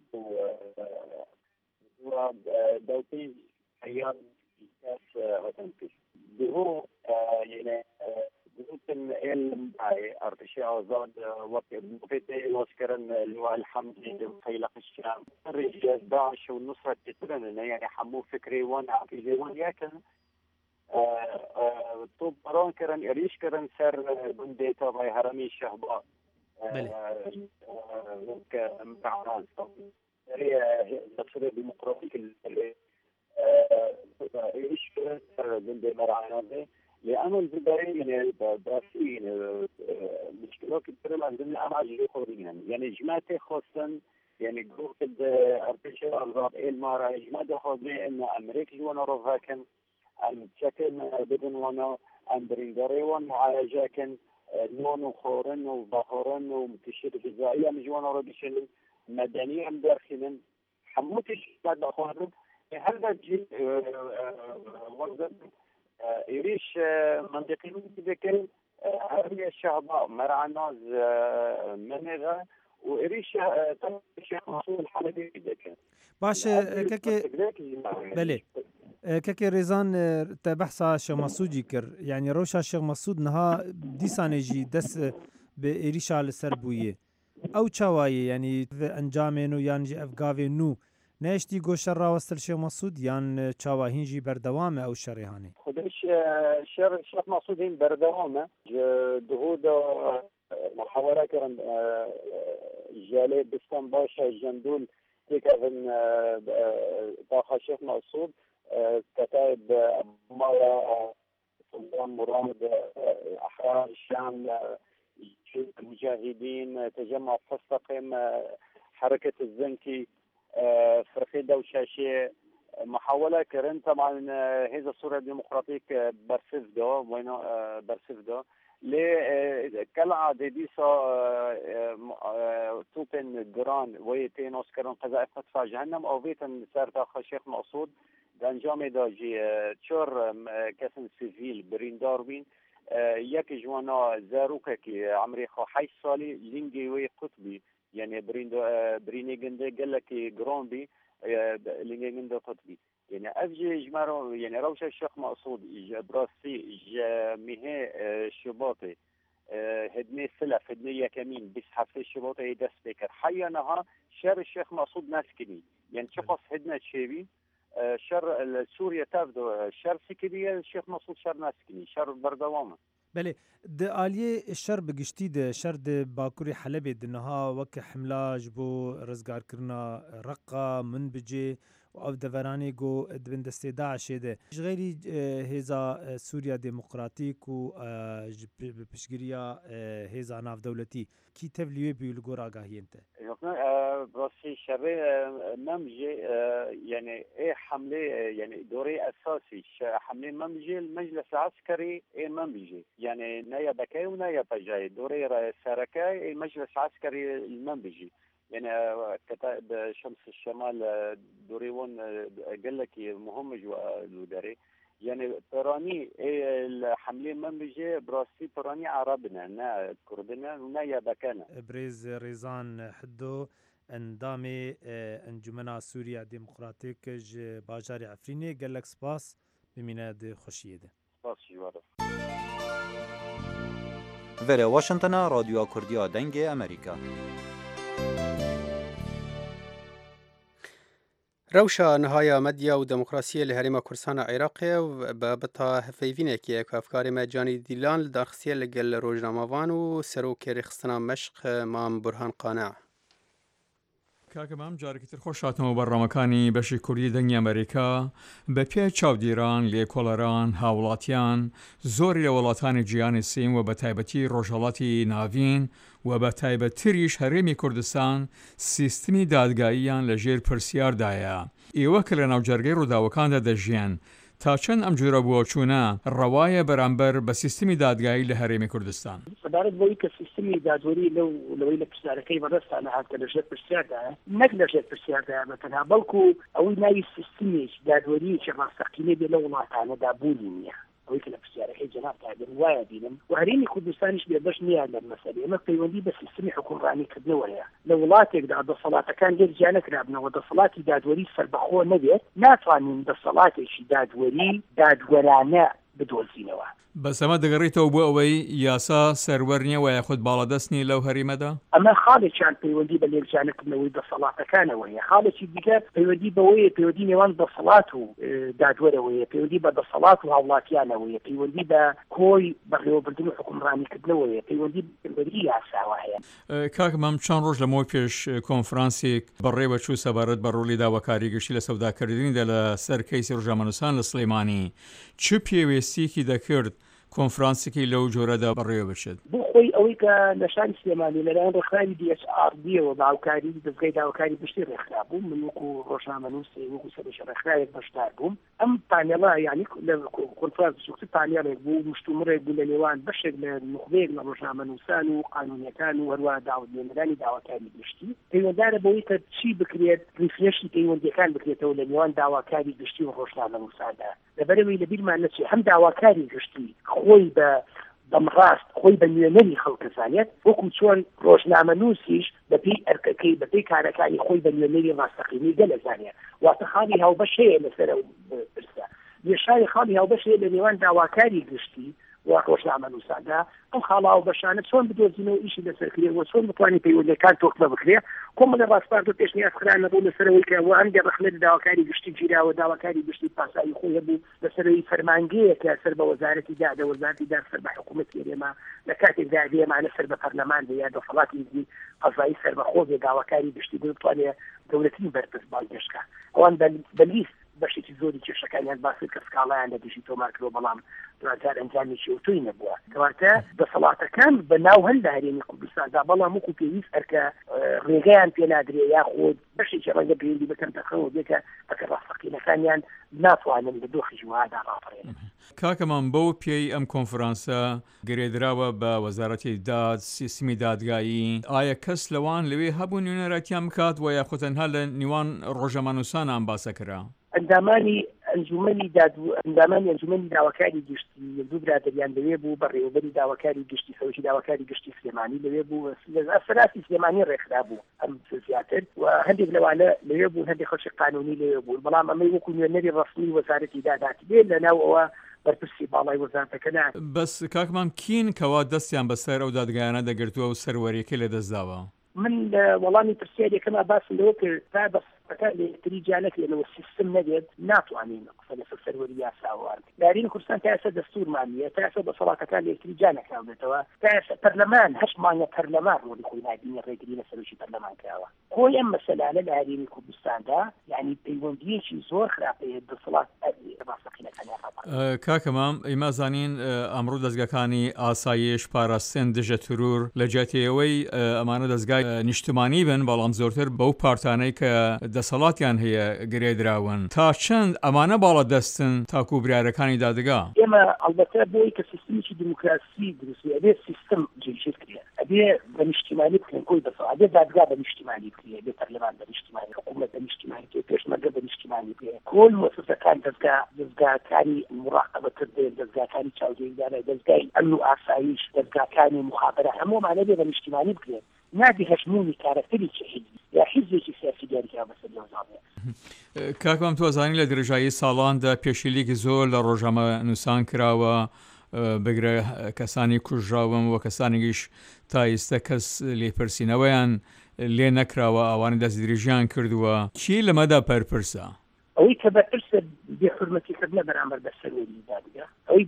ودورة دوتيز حيان كاس هاتن كشتن دهو يعني دهوتن معي ارتش أغاد وقت مفتي واسكرن لواء الحمد خيلق الشام رجال داعش والنصرة تترن يعني حمو فكري وانا عقيدي وان ياكن طب بران كرن إريش كرن سر بندي تبعي هرمي الشهباء كمعناز هي نصر ديمقراطيك إريش كرن سر بندي مرعنازي لأنه البدارين يعني براسين مشكلات كتير عندنا أنا عجيب خوريين يعني جماعتي خاصة يعني جروب أرتش الأرض المارا جماعة خاصة إنه أمريكا جوانا رفاكن أن تشكل بدون وانا أن بريندريون معالجة كان نون وخورن وبخورن ومتشير غذائية مجوانا ربيشن مدنيا داخلا حموتش بعد خورن هذا جيل وزن يريش منطقيين تذكر هذه الشعب مرعناز منغا وإريش شيخ مسعود الحلبي تذكر باش كاكي بله كاكي ريزان تبحث شيخ مسعود كر يعني روشا شيخ مسعود نها ديسانجي دس بإريشا لسربويه او چاواي يعني انجامنو يانجي افغاوينو نشتي گوشر راوستل شيخ مسعود يان چاواهينجي بردوامه او شريهاني خدش شيخ مسعودين بردوامه دهود محاورة كرن جالي بستان باشا جندول تكفن طاقة شيخ مسعود كتائب مالا سلطان مراد أحرار الشام المجاهدين تجمع فستقم حركة الزنكي فرقي دوشاشي محاولة كرن طبعا هذا الصورة الديمقراطية برسفدو وينو برسفدو كالعادة ديسا توبن جران ويتين أوسكرن قذائف مدفع جهنم أو بيتن سارتا شيخ مقصود دانجام داجي تشور كاسن سيفيل بريندار بين يك جوانا زاروكا كي عمري خو 8 سالي لينجي وي قطبي يعني بريني جنده قال لك جران بي لينجي جنده قطبي يعني افجي جمارو يعني روش الشيخ مقصود براسي جميع شباطي هدني سلف هدني يكمين بس حفظ الشباطي دست بكر حينها شر الشيخ مقصود ناسكني يعني شخص هدنا شيبي شر سوريا تافدو شر سكرية الشيخ مقصود شر ناسكني شر بردوامه بله د آلیه شر بگشتی ده شر ده باکوری حلب دنها وک حملاج بو رزگار کرنا رقا من بجی و او دورانی گو دبن دسته داعش ده غیری هزا سوریا دموکراتیک و پشگیریا هزا ناف دولتی کی تبلیوی بیولگور آگاهی انت براسي شر ممجي يعني ايه حمله يعني دوري اساسي حمله ممجي المجلس العسكري ايه ممجي يعني نايا بكاي ونايا بجاي دوري سركاي المجلس العسكري المنبجي يعني كتاب شمس الشمال دوريون قال لك مهمج وداري يعني براني الحملة منبجة براسي براني عربنا نا كردنا نا بكانا بريز ريزان حدو اندامي انجمنا سوريا ديمقراطيك باجاري عفريني قال لك سباس بميناد خوشيه ده سباس جوارف وره واشنطن رادیو کردیا دنگ امریکا روشا نهاية مديا وديمقراطية لهريما كردستان عراقية وبابتا هفيفينيكي كافكاري مجاني ديلان لدارخسية لقل روجنامافان وسروكي رخصنا مشق مام برهان قانع کاکەمام جارێکی خۆشاتەوە بەڕامەکانی بەشی کوردی دەنگی ئەمریکا بە پێ چاودێران لێکۆڵەران هاوڵاتیان زۆری لە وڵاتانی جیهانی سێم و بە تایبەتی ڕۆژهەڵاتی ناوین و بە تایبەتتریش هەرێمی کوردستان سیستمی دادگاییان لەژێر پرسیاردایە ئێوە کە لە ناوجەرگەی ڕووداوەکاندا دەژیان تا چەند ئەم جۆرە بووەچوونە ڕەوایە بەرامبەر بە سیستمی دادگایی لە هەرێمی کوردستان سەبارەت بۆی کە سیستمی دادوەری لەوەی لە پرسیارەکەی بەڕێستانە هاتکە لەژێر پرسیاردایە نەک لەژێر پرسیاردایە بەتەنها بەڵکو ئەوەی ناوی سیستمیش دادوەریەکی ڕاستەقینەی بێ لە وڵاتانەدا بوونی نییە ئەوەی کە لە پرسیارەکەی جەناب تاگەر وایە بینم و هەرێمی کوردستانیش بێبەش نییە لەم مەسەلەیە ئەمە پەیوەندی بە سیستمی حکومڕانیکردنەوەیە لە وڵاتێکدا دەسەڵاتەکان لێرجیا نەکرابنەوە دەسەڵاتی دادوەری سەربەخۆ نەبێت ناتوانین دەسەڵاتێکی دادوەری دادوەرانە بدۆزینەوە بەسەمە دەگەڕێتەوە بۆ ئەوەی یاسا سەروەر نییە و یاخود باڵەدەستنی لەو هەریمەدا ئەمە خاڵێکیان پەیوەندی بە لێرجانەکردنەوەی دەسەڵاتەکانەوەیە خاڵێکی دیکە پەیوەندی بەوەیە پەیوەندی نێوان دەسەڵات و دادوەرەوەیە پەیوەندی بە دەسەڵات و هاوڵاتیانەوەیە پەیوەندی بە کۆی بەڕێوەبردن و حکومڕانیکردنەوەیە پەیوەندی پەیوەندی یاساوە هەیە کاکمام چەند ڕۆژ لەمەوە پێش کۆنفرانسێک بەڕێوە چوو سەبارەت بە ڕۆلی داواکاری گشتی لە سەوداکردنیدا لە سەر کەیسی ڕۆژنامەنووسان لە سلەیمانی چ پێویستیەکی دەکرد کۆنفرانسێکی لەو جۆرەدا بەڕێوە بچێت بۆ خۆی ئەوەی کە لە شاری سلێمانی لەلایەن ڕێکخراوی DHRDەوە باوکاری دەستگای داواکاری گشتی ڕێکخرا بووم من وەکو ڕۆژنامەنووس وەکو سەرۆکی ڕێکخراوێک بەشدار بووم ئەم پانێڵە یعنی لە کۆنفرانس بچووکتر پانێڵێک بوو مشتومڕێک بوو لە نێوان بەشێک لە نخبەیەک لە ڕۆژنامەنووسان و قانونیەکان و هەروە داوەدێنەرانی داواکاری گشتی پەیوەنددارە بەوەی کە چی بکرێت ریفرێشی پەیوەندیەکان بکرێتەوە لە نێوان داواکاری گشتی و ڕۆژنامەنووساندا لەبەرەوەی لەبیرمان نەچێت هەم داواکاری گشتی خۆی بە بەمڕاست خۆی بە نوێنەری خەڵکەزانێت وەکو چۆن ڕۆژنامەنووسیش بەپێی ئەرکەکەی بەپێی کارەکانی خۆی بە نوێنەری ڕاستەقینەی گەلەزانێت واتە خاڵی هاوبەش هەیە لەسەر پرسە لێشاری خاڵی هاوبەش هەیە لە نێوان داواکاری گشتی و ڕۆژنامەنووساندا ئەم خاڵ هاوبەشانە چۆن بدۆزینەوە ئیشی لەسەرکرێ و چۆن بتوانین پەیوەندیەکان تۆکمە بکرێ کۆمەڵە ڕاستپارتۆ پێشنیازکرانە بوو لەسەرەوەی کە هەندێ ڕەخنەت داواکاری گشتی گیراوە داواکاری گشتی پاسایی خۆی هەبوو لەسەرەوەی فەرمانگەیە کە سەر بە وەزارەتی دادە وەزارەتی دار سەر بە حکوومەتی هێرێما لە کاتێکدا دێمانە سەر بە پەرلەمان بێ یا دەسەڵاتی قەزایی سەربەخۆ بێ داواکاری گشتی بتوانێت دەوڵەتی بەرپرس بانگێشکە ئەوان بەلیست بەشێکی زۆری کێشەکانیان باسی کە سکاڵایان لە دژی تۆمارکرۆ بەڵام دواتر ئەنجامێکی ئۆتۆی نەبووە کەواتە دەسەڵاتەکان بەناو هەندە هەرێمی کوردستاندا بەڵام وەکو پێویست ئەرکە ڕێگەیان پێ نادرێ یاخۆ بەشێکی ڕەنگە پەیوەندی بکەن دەخەوە بێکە ئەکە ڕاستەقینەکانیان ناتوانن لە دۆخی ژوهادا ڕاپەڕێن کاکەمان بەو پێی ئەم کۆنفرانسە گرێدراوە بە وەزارەتی داد سیستمی دادگایی ئایا کەس لەوان لەوێ هەبوو نوێنەرەتیان بکات و یاخۆ تەنها لە نیوان ڕۆژنامەنووسان ئەم باسە کرا ئەندامانی ئەنجومەنی ئەندامانی ئەنجومەنی داواکاری گشتی دوو برادریان لەوێ بوو بەڕێوەبەری داواکاری گشتی خەوشی داواکاری گشتی سلێمانی لەوێ بوو سەراسی سلێمانی ڕێکخرا بوو ئەم زیاتر و هەندێک لەوانە لەوێ بوو هەندێک خەڵکی قانونی لەوێ بوون بەڵام ئەمەی وەکو نوێنەری ڕەسمی وەزارەتی داداتی بێ لەناو ئەوە بەرپرسی باڵای وەزارەتەکە نان. بەس کاکمام کین کەوا دەستیان بەسەر ئەو دادگایانە دەگرتووە و سەروەریەکە لە دەستداوە؟ من وەڵامی پرسیارێکەکەمە باسم لەوە کرد تا بەسەکە لە یەکتریجانەک لەنەوە سیستم نەبێت ناتوانین قسە لەسەر سەروەری یاساوار دارین کوردستان تا ئێستا دەستورمانیە تا ئێستا بەسەڵاتەکان لە یەکتریجانەک کراوێتەوە تا ئێستا پەرلەمان 8 مانگە پەرلەمان ڕۆڵی خۆی نادینی ڕێگری لە سەرۆکی پەرلەمان کراوە کۆی ئەم مەسەلانە لە هەرێمی کوردستاندا یعنی پەیوەندیەکی زۆر خراپەیە دەسەڵات ڕاستەقینەکانی کاکەمام ئەیمازانین ئەمڕۆ دەستگاکانی ئاسایش پاراستن دژە ترور لە جاتیەوەی ئەمانە دەستگای نیشتمانی بن بەڵام زۆرتر بەو پارتانەی کە دەسەڵاتیان هەیە گرێدراون تا چەند ئەمانە باڵە دەستن تاکو بریارەکانی دادگا ئێمە ئەلبەتە بۆی کە سیستمی دیموکراسی دروست ئەبێ سیستم جێگیر کرێ ئەبێ بە نیشتیمانی بکەن کۆی دەسەڵات ئەبێ دادگا بە نیشتیمانی بکرێ بێ پەرلەمان بە نیشتیمانی حکوومەت بە نیشتیمانی بکرێ پێشمەرگە بە نیشتیمانی بکرێ کۆل مؤسسەکان دەستگاکانی مراقەبەتر بێن دەستگاکانی چاودێریدانە دەستگای ئەمن و ئاسایش دەستگاکانی مخابرە هەموومانە بێ بە نیشتیمانی بکرێن نادی هەشمونی کارەکتری چه حیزبی یا حیزبێکی سیاسی دیاریکرا بەسەر لەوزانێ. کاکمام توازانی لە درێژایی ساڵاندا پێشیلێکی زۆر لە ڕۆژنامە نووسان کراوە بگرە کەسانی کوژراون و کەسانێکیش تا ئێستا کەس لێپرسینەوەیان لێ نەکراوە ئەوانە دەستدرێژیان کردووە چی لەمەدا پەرپرسە؟ ئەوەی کە بەرپرسە بێحورمەتیکردنە بەرامبەر بە سەروەری دادگا ئەوەی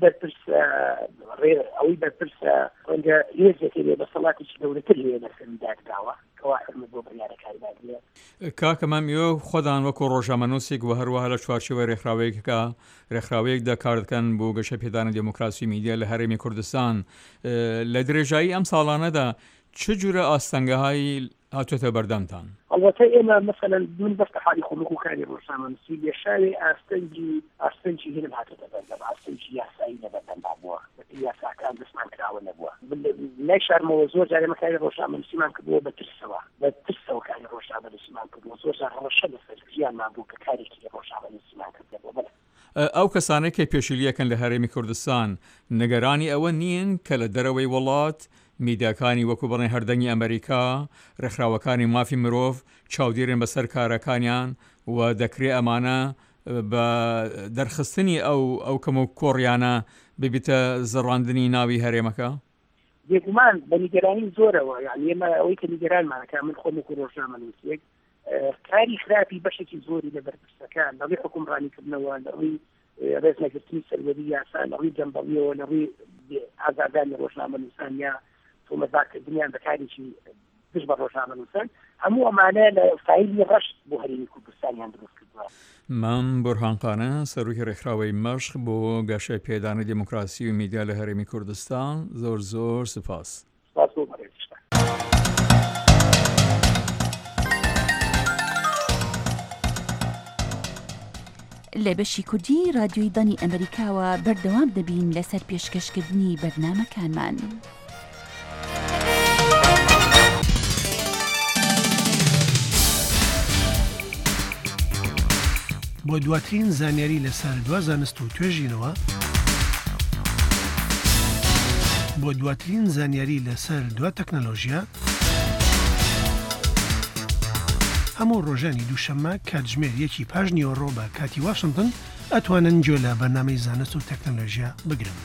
بەرپرسە ڕەنگە هێزێکی لێ بەسەڵاتێکی گەورەتر لێ لە سەروەری دادگاوە کەوا حرمەت بۆ بڕیارەکانی دادگا. کاکەمام ئێوە خۆدان وەکو ڕۆژنامەنووسێک و هەروەها لە چوارچێوە ڕێکخراوەیەکدا کار دەکەن بۆ گەشە پێدانی دموکراسی میدیا لە هەرێمی کوردستان لە درێژایی ئەم ساڵانەدا چ جورە ئاستەنگەهایی هاتوۆتە بەردەمتان؟ البته ئێمە مثلا من بەستە حالی خۆمک و کاری ڕۆژنامەنووسی لێشاوێ ئاستەنجی هێنم هاتوۆتە بەردەم ئاستەنجی یاسایی لە بەردەمدا بووە یاساکان دەستمان کراوە نەبووە لای شارمەوە زۆر جارێ مە کاری ڕۆژنامەنووسیمان کردووە بە ترسەوە کاری ڕۆژنامەنووسیمان کردووە زۆر جار هەڵەشە لەسەر ژیانمان بوو کە کارێکی لە ڕۆژنامەنووسیمان کردبووە. ئەو کەسانەی کە پێشیلیەکەن لە هەرێمی کوردستان نەگەرانی ئەوە نین کە لە دەرەوەی وڵات میدیاکانی وەکو بڵێن هەردەنگی ئەمریکا ڕێکخراوەکانی مافی مرۆڤ چاودێرن بەسەر کارەکانیان و دەکرێت ئەمانە بە دەرخستنی ئەو کەم و کۆڕیانە ببیتە زەڕاندنی ناوی هەرێمەکە؟ بێگومان بە نیگەرانی زۆرەوە یعنی ئێمە ئەوەی کە نیگەرانمانەکە من خۆم وەکو ڕۆژنامەنووسێک کاری خراپی بەشێکی زۆری لە بەرپرسەکان لەڕێی حکومڕانیکردنەوە لەڕێی ڕێزنەگرتنی سەروەری یاسا لەڕێی جەمبەڵیەوە لەڕێی ئازادانی ڕۆژنامەنووسان یا تۆمەتبارکردنیان بەکارێکی پشت بە ڕۆژنامەنووسان هەموو ئەمانە لە فایلی ڕەشت بۆ هەرێمی کوردستانیان دروست کردووە. من بورهانقانە سەرۆکی ڕێکخراوەی مەشق بۆ گەشە پێدانی دموکراسی و میدیا لە هەرێمی کوردستان زۆر زۆر سپاس. لە بەشی کوردی رادیۆی دانی ئەمریکاوە بەردەوام دەبین لەسەر پێشکەشکردنی بەرنامەکانمان. بۆ دواترین زانیاری لەسەر دوا زانست و توێژینەوە بۆ دواترین زانیاری لەسەر دوا تەکنەلۆژیا هەموو ڕۆژانی دووشەممە کاتژمێر 1 پاش نیوەڕۆ بە کاتی واشنگتن ئەتوانن گوێ لە بەرنامەی زانست و تەکنەلۆژیا بگرن.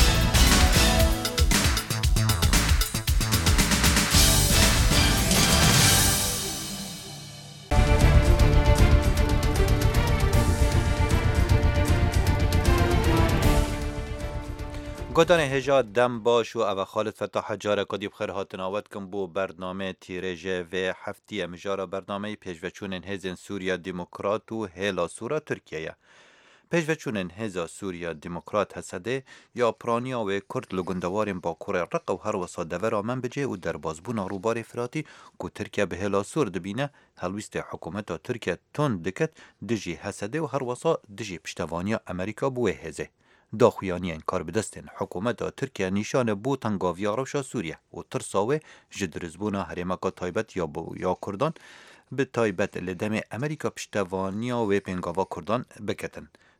گوتن هجا دم باش و او خالد فتح حجاره کدی بخیر هاتناوت کن بو برنامه تیرژه و هفتی امجارا برنامه پیشوچونن هزن سوریا دموکرات و هلا سورا ترکیه پیشوچونن هزا سوریا دموکرات هسده یا پرانیا و کرد لگندوارن با کره رق و هر وسا دور آمن بجه و در بازبون روبار فراتی که ترکیه به هلا سور دبینه هلویست حکومت ترکیه تون دکت دجی هسده و هر وسا دجی پشتوانیا امریکا بوه هزه داخویانی این کار بدستن حکومت ترکیه نشان بو تنگاویا روشا سوریه و ترساوه جدرزبونا هریمکا تایبت یا کردان به تایبت لدم امریکا پشتوانیا و پنگاوا کردان بکتن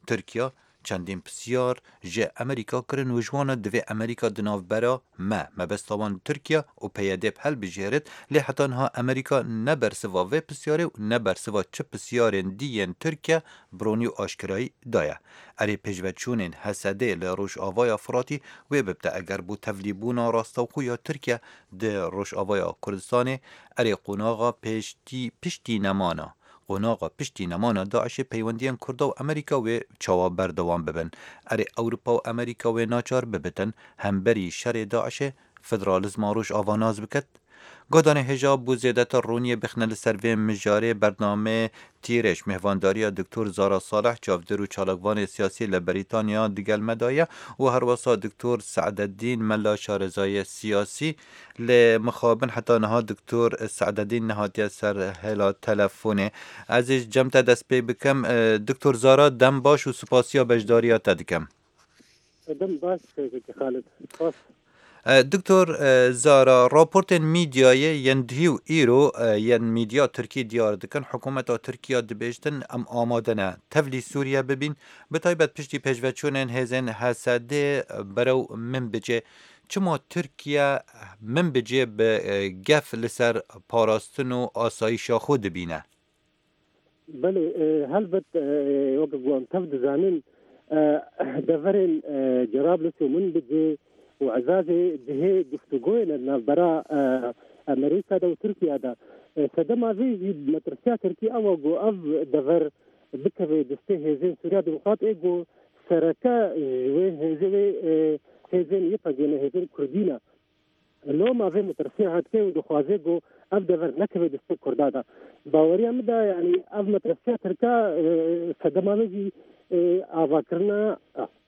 ترکیه چندین پرسیار جه امریکا کرن و جوانا دوی امریکا دناف برا ما بستوان ترکیه و پیده هل بجهرت لی حتی انها امریکا نبرسوا و پرسیاره و نبرسوا چه پرسیارن دیین ترکیه برونی و آشکرایی دایه. اری پجوچونین حسده لروش آوای افراتی و ببتا اگر بو تفلیبونا راستوخو یا ترکیه ده روش آوای کردستان اری قناغا پشتی نمانا قناغا پشتی نمانا داعش پیوندیان کرده و امریکا و چوا بردوان ببن. اری اوروپا و امریکا و ناچار ببتن همبری شر داعش فدرالیزم روش آواناز بکت. گودان حجاب بو زیادت رونی بخنل سروی مجاره برنامه تیرش مهوانداری دکتر زارا صالح جاودر و چالکوان سیاسی لبریتانیا دیگل مدایه و هر واسا دکتر سعدالدین ملا شارزای سیاسی لمخابن حتی نها دکتر سعدالدین نهاتی سر هلا تلفونه عزیز جمت دست پی بکم دکتر زارا دم باش و سپاسیا بجداریا تدکم دم باش خالد دکتر زارا راپورت میدیای یندهیو ایرو ین میدیا ترکی دیار دکن حکومت ترکیه دبیجتن ام آمادنه تفلی سوریه ببین بتایبت پشتی پجوچونن هزن حسده برو من بجه چما ترکیه من بجه به گف لسر پاراستن و آسایشا خود بینه بله هلبت وقت تفد زانین دفرن جراب لسو من بجه وعزازي جهه گفتگوی لنا برا امریکا دا و ترکیه دا سدما ویجی مترسیا ترکیه او گو اف دفر بکوی دسته هزین سوریا دموقات ایگو سرکا جوی هزین یپاگین هزین کردینا لو ما في مترسیا هاتکه و دخوازه گو اف دفر نکوی دسته کردا دا باوری هم دا یعنی اف مترسیا ترکا سدما ویجی آوا کرنا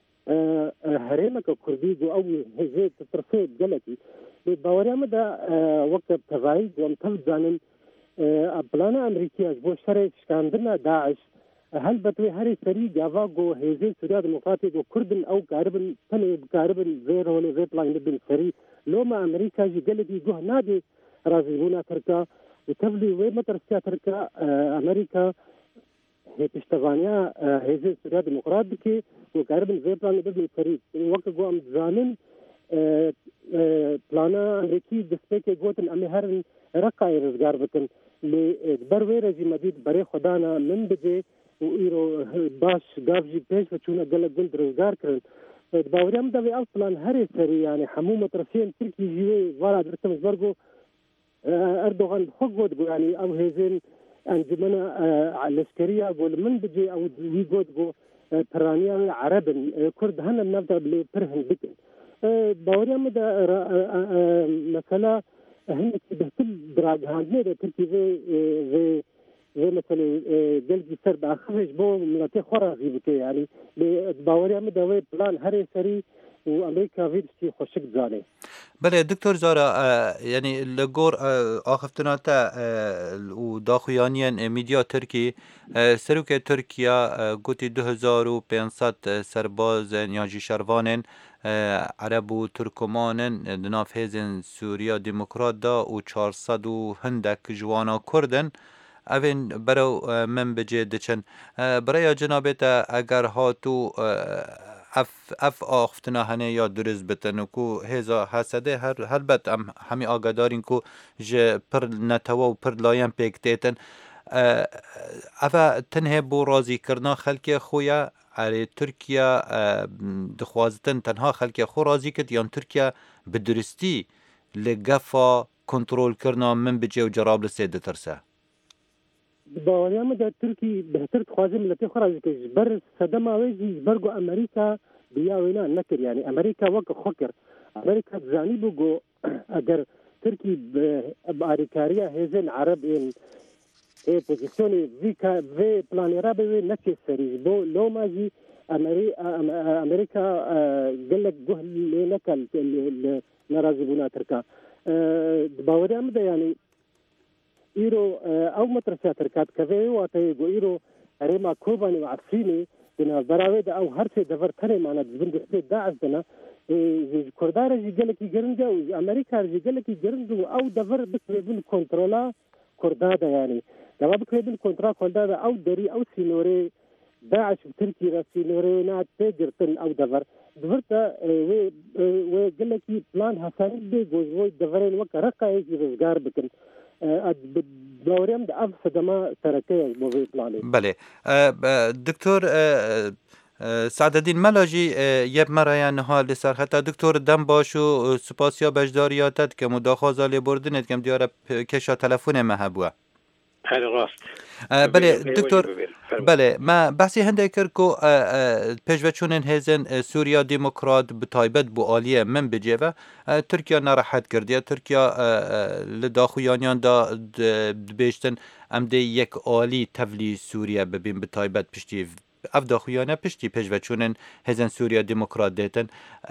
هرمك كردي جو او هزيت ترفيه جلتي باوريا مدى وقت تفايد ومتفد زانن بلانا امريكيه جو شرع شكاندنا داعش هل بتوي هري سري جافا جو هزيت سوريا ديمقراطي جو كردن او غاربن تني غاربن زير هون زيت لاين بن سري لو ما امريكا جي جلتي جو نادي رازيلونا تركا وتفلي وين مترسيا تركا امريكا هي تشتغانيا هزيت سوريا ديمقراطي و غربن زيبان بدل فريق وقت قام زانن پلانا امریکی دسته که گوتن امی هرن رقای رزگار بکن بروی رجی مدید برای خدانا من بجه و ایرو باش گافجی پیش و چونه گلک گلد رزگار کرن باوریم دا وی او پلان هر سری یعنی حمومت رسیم ترکی جیوه وارا درتم زبرگو اردوغان خوک گود گو یعنی او هزین انجمنا لشکریه گول من بجه او وی گود گو ترانيا عرب كرد هنا نبدا بلي برهن بكن باوريا مدى مثلا هن بهتل دراج هاندني تركي زي مثلا جلجي سرد اخرج بو ملاتي خورا في بكي يعني باوريا مدى وي بلان هري سري وامريكا فيدشي خوشك زاني بله دکتر زارا یعنی لگور آخفتناتا و داخویانین میدیا ترکی سروک ترکیه گوتی 2500 سرباز یاجی شروانن عرب و ترکمانن دناف هزن سوریا دموکرات دا و 400 و هندک جوانا کردن اوین برو من بجه دچن برای جنابتا اگر هاتو اف آختنا هنه یا درز بتن کو هزا حسده هر بت همی آگادارین کو ج پر نتوا و پر لایم پیکتیتن افا تنه بو رازی کرنا خلک خویا اری ترکیه دخوازتن تنها خلک خو رازی کد یا ترکیه بدرستی لگفا کنترول کرنا من بجه و جراب لسید ترسه باوريام دا تركي بهتر خوازم ملتي خراج بر صدما ويجي برغو امريكا بياوينا نكر يعني امريكا وك خكر امريكا زاني بوغو اگر تركي باريكاريا هزن عرب ان بوزيشن في بلان رابي نكي سري بو لو ماجي امريكا قال لك جهل لك نرازبونا تركا باوريام دا يعني ايرو او مترسيا تركات كذا واتي جو ايرو ريما كوباني وعفيني دنا براويد او هرسي دفر تري معنا بند داعش دنا كردار جي قالك يجرنجا امريكا جي قالك يجرنجا او دفر بكريبن كنترولا كردادا يعني جواب كريبن كنترا كردادا او دري او سينوري داعش بتركي راسينورينات تجرتن او دفر دفرتا وقال لك بلان حساني بيجوز دفرين وك رقا يجي رزقار بكن دوريم د افسد ما تركيه موضوع بلاني. بله دكتور سعد الدین ملاجی یب مرایان نها لسر حتی دکتور دم باشو سپاسیا بجداریاتت که مداخوازا لی بردنت کم دیاره کشا تلفون مهبوه. هل راست. بله دکتور بله ما بحثی هنده کرد که پیشوچونن هزن سوریا دموکرات بتایبت بو آلیه من بجیوه ترکیه نراحت کردیه ترکیه لداخویانیان دا بیشتن ام ده یک آلی تولی سوریا ببین بتایبت پشتی اف داخویانه پشتی پیشوچونن هزن سوریا دموکرات دیتن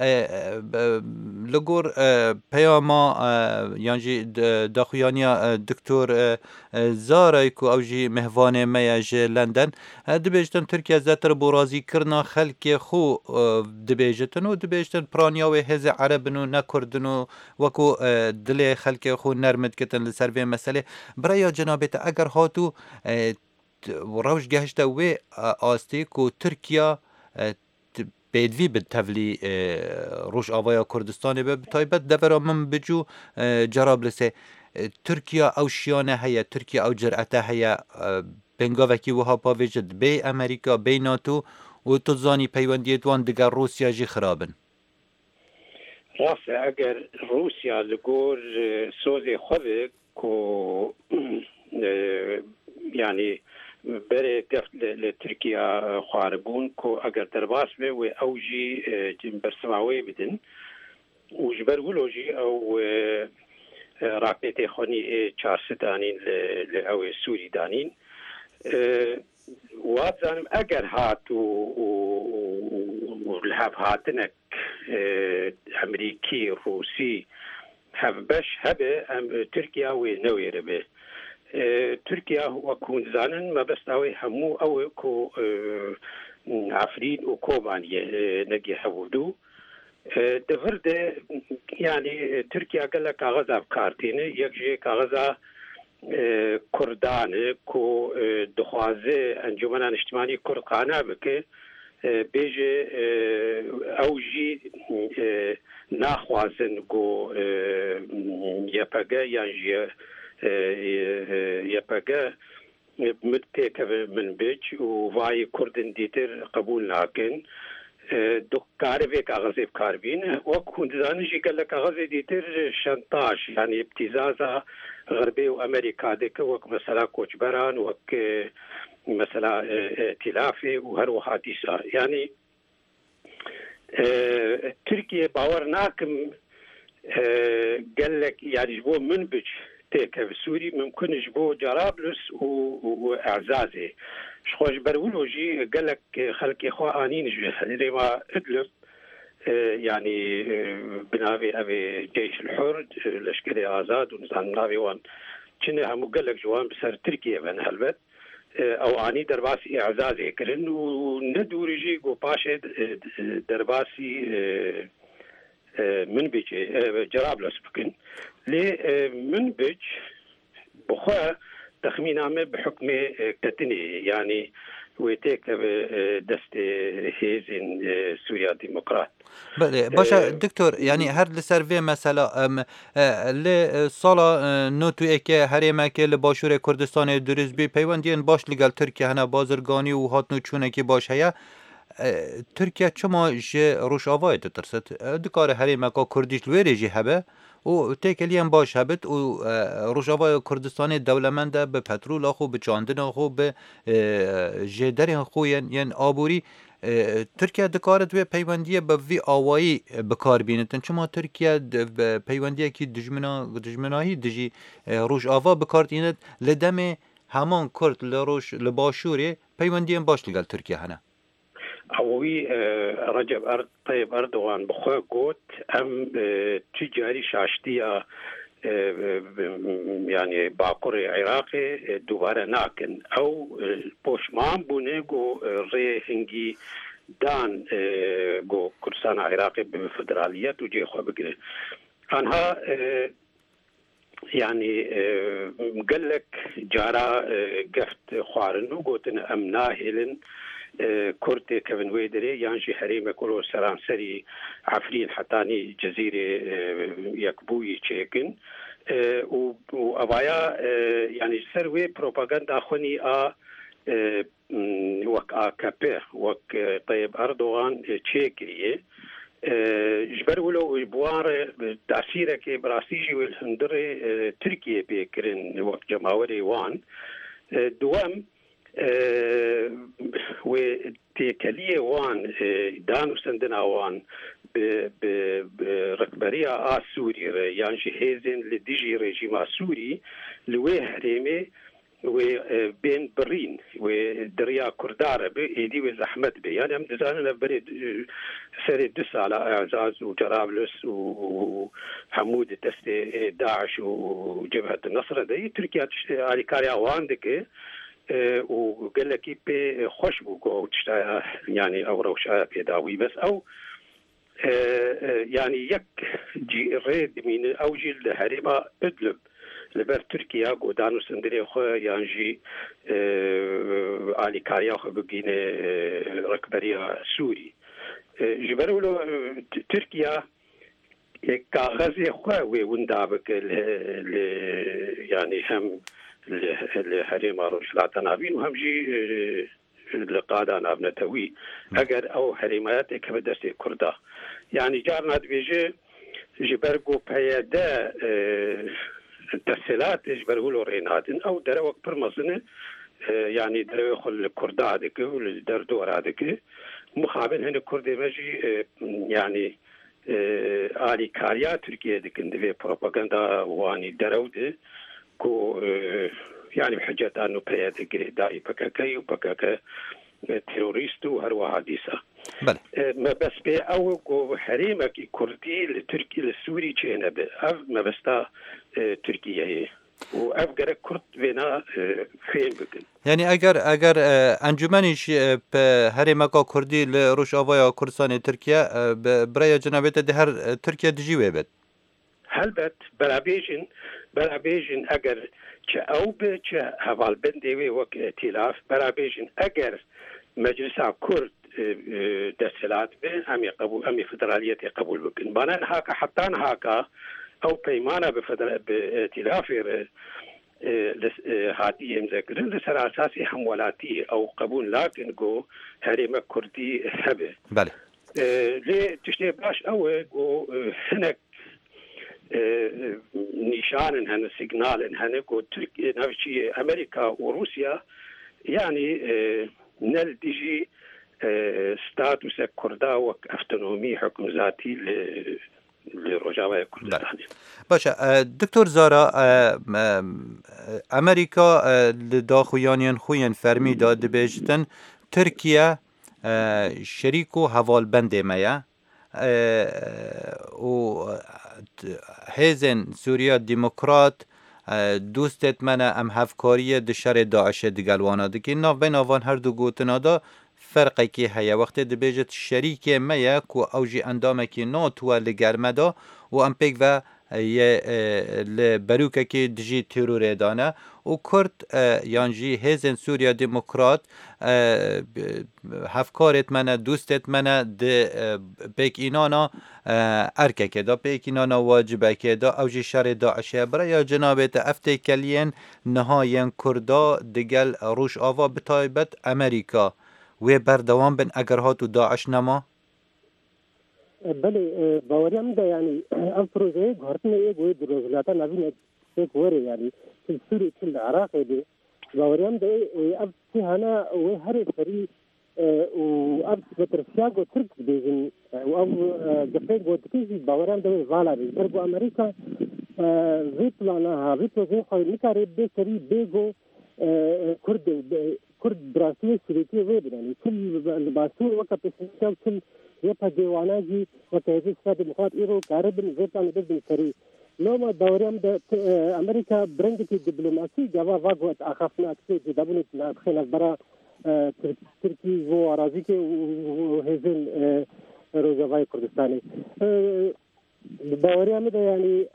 لگور پیاما یعنی داخویانیا دکتور زارای کو اوجی مهوانه میاج لندن دبیجتن ترکیه زاتر برازی کرنا خلک خو دبیجتن و دبیجتن پرانیا و هز عربنو نکردنو وکو دل خلک خو نرمد کتن لسروی مسئله برای جنابت اگر هاتو روش گهشته و آستی کو ترکیه بیدوی به تولی روش آوایا کردستانی به تایبت دورا من بجو جراب لسه ترکیه او شیانه هیا ترکیه او جرعته هیا بنگاوکی وها پاویجد بی امریکا بی ناتو و تزانی پیوندیت وان دگر روسیا جی خرابن راست اگر روسیا لگور سوزی خواه کو یعنی بره گفت لترکیا خواربون کو اگر درباس به و اوجی برسماوی بدن وجبر ولوجی او راکت خونی 400 دانین او سوری دانین واتزانم اگر هات و لحب هاتنك امریکی روسی هب باش هبه ترکیا و نویره به تركيا وكون زانن ما بس اوي همو او كو عفرين وكوبانية نجي حودو دفرد يعني تركيا قال لك كاغذا بكارتين يكجي كاغذا كردان كو دخوازي انجمنا اجتماعي كردقانا بك بيجي اوجي ناخوازن كو يبقى ينجي يبقى متك من بيج وواي كردن ديتر قبول لكن دو كارفي كاغزي بكاربين وكون زانجي قال لك كاغزي ديتر شانتاج يعني ابتزازا غربي وامريكا ديك وك مثلا كوچبران وك مثلا ائتلافي وهرو حادثه يعني تركيا باورناكم قال لك يعني جبو منبج تيك في سوري ممكن يجبو جرابلس واعزازي شخوش برولوجي قال لك خلقي خوانين جه ما ادلب يعني بنابي ابي جيش الحر الاشكالي ازاد ونظام نابي وان كنا هم قال لك جوان بسر تركيا بن هلبت او اني درباسي اعزازي كرن وندوريجي جو باشا درباسي من بيجي جرابلس بكن لي من بيج بخوا تخمين عامه بحكم كتني يعني ويتك دست هيزن سوريا ديمقراط بله باشه دکتر یعنی هر لسروی مثلا لسالا نوتو اکه هریمه که لباشور کردستان دروزبی پیوندین باش لگل ترکیه هنه بازرگانی و هاتنو چونه که باش هیا ترکیه چما جه روش آوای ترست دکار هریمه که کردیش لویره جه هبه و تکلی هم باش هبت و روشاوای کردستان دولمنده به پترول خو به چاندن خو به جدر خو یعنی آبوری ترکیه دکارت و پیوندیه به وی آوایی بکار بینتن چما ترکیه پیوندیه که دجمناهی دجی روش آوا بکارت اینت لدم همان کرد لروش لباشوری پیوندیه باش لگل ترکیه هنه اوی رجب طيب اردوغان بخوا قوت ام تجاري شاشتيا يعني باقور عراقي دوباره ناكن او بوشمان بونيغو ري هنگي دان جو كردستان عراقي بفدراليات وجي خو بقري انها يعني قال لك جارا قفت خوارنو قوتنا ام ناهلن كورتي كفن ويدري يانجي حريمة كلو سرانسري عفرين حتاني جزيرة يكبوي تشيكن وأبايا يعني سروي بروباغندا خوني وك AKP وك طيب أردوغان تشيكري جبر ولو بوار تأثيرك براسيجي والهندري تركيا بيكرن وقت جماوري وان دوام وتكلية وان دانو سندنا وان بركبرية سوري يعني هيزن لديجي ريجيم سوري لوي هريمي وبين برين ودريا كردار بإيدي وزحمت بي يعني هم دزاننا بريد سري دس على إعزاز وجرابلس وحمود تستي داعش وجبهة النصر دي تركيا على كاريا واندك وقال لك بي خوش بوكو تشتا يعني أو روشا بيداوي بس أو يعني يك جي ريد من أوجي الهريمة ادلب لبر تركيا قدانو سندري خو يانجي علي كاريا خو بقين ركبريا سوري جبرولو تركيا كاغزي خو وندابك يعني هم الحريم رجلات نابين وهم جي القادة نابنتوي اگر او حريمات كبدرسي كردا يعني جارنا بيجي جبرقو بيادا تسهيلات جبرولو ريناتن او دروك برمزنه يعني دروخ الكردا هذيك والدردور هذيك مخابن هنا كردي ماجي يعني آلي كاريا تركيا ديك اندفي بروباغندا واني درود كو يعني بحجة انه بيادة داي بكاكي وبكاكا تيروريست وهروا حديثة بله ما بس بي او حريمك كردي لتركي للسوري چينا بي او ما بستا تركيا هي و اف گره کرد بنا فين بكن يعني اگر انجمنش حريمك كردي لروش آوايا كردستان تركيا برای جنابت ده هر تركيا دجيوه بد هلبت برابيجن اگر چه او به چه حوال بندوی وک ائتلاف برابيجن اگر مجلس كرد دستلات به همی فدرالیت قبول بکن بانان هاکا حتی هاکا او پیمانه بائتلاف هاتی امزکرن لسر اساسی همولاتی او قبول لكن جو حريم كردي هبه بله ليه تشتي باش او جو هناك نشان هن سيجنال هن جو تركيا نفسي امريكا وروسيا يعني نل ديجي ستاتوس كردا وافتونومي حكم ذاتي لرجاوة كردستان. باشه دکتر زارا امریکا لداخویانیان خوین فرمی داد بیشتن ترکیه شریک و حوال بنده میا و هیزن سوریا دموکرات دوستت من ام هفکاری دشار داعش دگلوانا دکی ناف بین آوان هر دو گوتنا دا فرقی که هیا وقتی دبیجت شریک میا کو اوجی اندامه که ناتوه لگرمه دا و ام پیک و لبروکه که دجی ترور دانه و کرد یانجی هیزن سوریا دموکرات هفکارت منه دوستت منه ده پیک اینانا ارکه که دا پیک اینانا واجبه که دا اوجی شر داعشه برای یا جنابت افته کلین نهاین کردا دگل روش آوا بطایبت امریکا و بردوام بن اگر هاتو داعش نما بله باوریم ده یعنی افروزه گرتنه یک وی دروزلاتا نبینه یک وره یعنی في سوريا في العراق دي باوريان ده ابتي هنا وهر فري واب بترسياغو ترك بيجن واب جفيغو تكيزي باوريان ده فالا بيرغو امريكا فيبلانا فيبلو خو نكاري بيسري بيجو كرد براسيل سوريتي ويبراني كل الباسور وقت بسيساو كل يبقى ديواناجي وكيزي سفاد مخاط إيرو كاربن زيبان بدن سري لما دوريام ده أمريكا برنجتي دبلوماسي جوا واقوت أخافنا أكثر جدابون خلال برا تركي وارازيكي وهزن روجاواي كردستاني دوريام ده يعني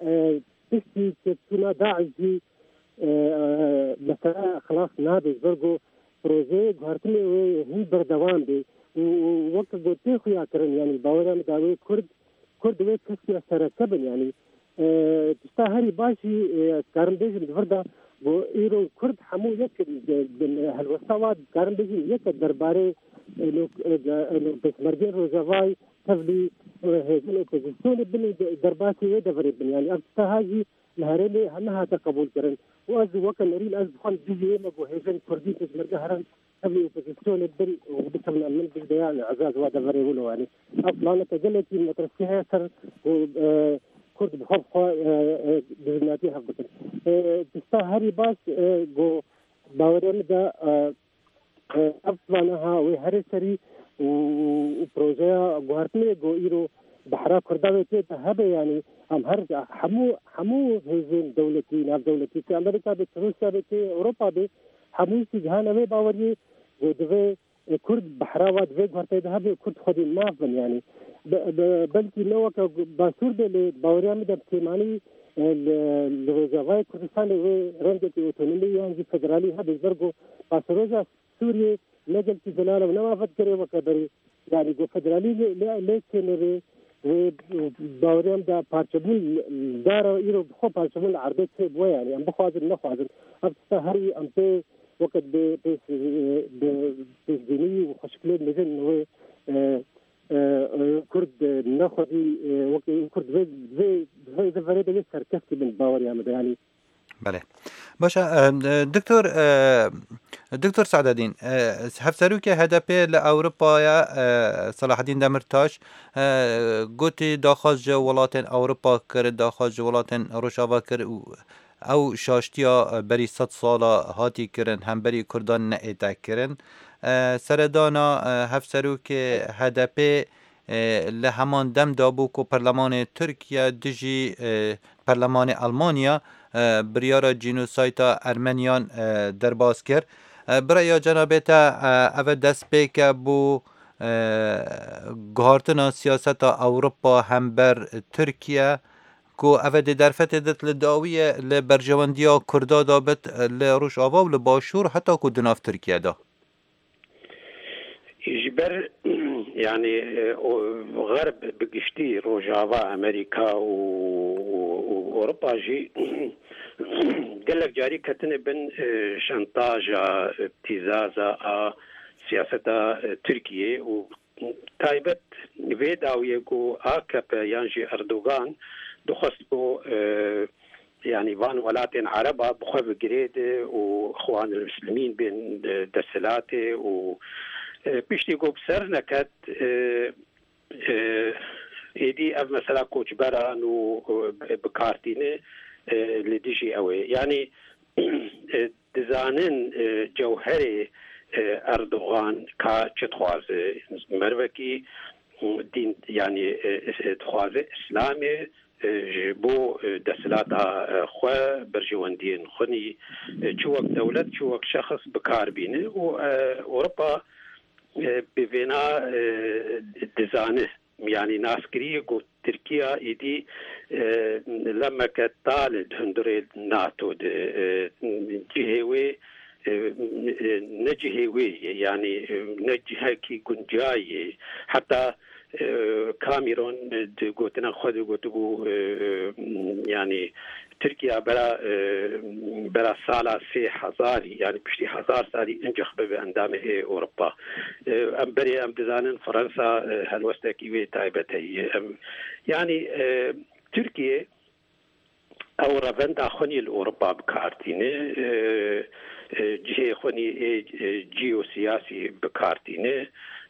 تشتي تسونا داعشي مثلا خلاص نابز برغو پروژه گهارتنی و هی بردوام دی وقت گوتی خویا کرن یعنی باورم داوی کرد و کسی سرکبن یعنی تستا هری باشی کارم بیشم دفردا و ایرو کرد همو یک هلوستواد کارم بیشم یک درباره پسمرگی روزاوای تبلی هزین اپوزیسیون بنی درباتی و دفری بنی یعنی ابستا هاجی الهرمي هنها تقبل كرن واز وكان ريل از خن جزء ما جو هيفن كردي تسمرجا هرن قبل اوبوزيسيون الدل وبسم من بجد يعني عزاز وهذا فري ولو يعني اصلا تجلت المترسيها سر كرد بخوف بزناتي هبطن تستاهري باس جو باورم دا افضلها وهري سري وبروجيا غارتني جو ايرو بحرا كرداوي هبه يعني هم هر حمو هزين دولتي ناف دولتي في امريكا بروسيا في اوروبا به حمو جهان में باوري ودوي كرد بحراوات في غرتي ده كرد خدي ناف يعني بلكي لو باسور ده باوريا مد بتماني الوزراء كردستان ورنجتي اوتونومي يعني فدرالي هذا زرغو باسروجا سوريا نجل في زلاله ونما فكر وكبري يعني جو فدرالي لكن باوریم دا پارچبون داره ایرو بخو پارچبون عربی چه بوی یعنی ام بخوازن نخوازن ام هری ام به وقت به دینی و خوشکلی نزن نوی کرد نخوازی وقت کرد وی زفره به سرکستی من باوریم دا یعنی بله باشه دکتر سعدالدین هفسرو که هدف لأوروپا صلاح الدین دمرتاش گوتی داخل ولات اوروپا کرد داخل ولات روشاوا کرد او شاشتیا بری 100 سالا هاتی کرن هم بری کردان نئیتا کرن سردانا هفسرو که هدف لهمان دم دابو کو پرلمان ترکیه دجی پرلمان آلمانیا بریارا جینوسایتا ارمنیان درباز کرد برای جنابتا او دست پیک بو گهارتنا سیاست اوروپا هم بر ترکیه کو او درفت دت لداویه لبرجواندیا کردا دابت لروش آوا و لباشور حتی کو دناف ترکیه دا يجبر يعني غرب بقشتي روجافا امريكا واوروبا جي قال لك جاري كتن بن شانتاجا ابتزازا سياسة تركيا وتايبت فيدا ويقو اكب يانجي اردوغان دخصبو يعني فان ولاتين عربة بخوف جريد واخوان المسلمين بين دسلاتي و بيشتي قو بسر نكت ايدي اف مثلا كوچبران و بكارتينه لديجي اوي يعني دزانن جوهري اردوغان كا چتخواز مروكي دين يعني تخواز اسلامي بو دسلاتا خو برجواندين خني چوك دولت چوك شخص بكاربينه و اوروبا بفينا دزانه يعني ناسكري قو تركيا ايدي لما كتالد هندري ناتو جهوي نجهوي يعني نجهكي كنجاي حتى كاميرون قوتنا خذ قوتبو يعني تركيا برا سالا 3000 يعني بشتي 1000 سالي انجخ باندامه اوروبا ام بري ام دزانن فرنسا هلوستكي تايبتي يعني تركيا او رافندا خوني الاوروبا بكارتينه جهه خوني جيوسياسي بكارتينه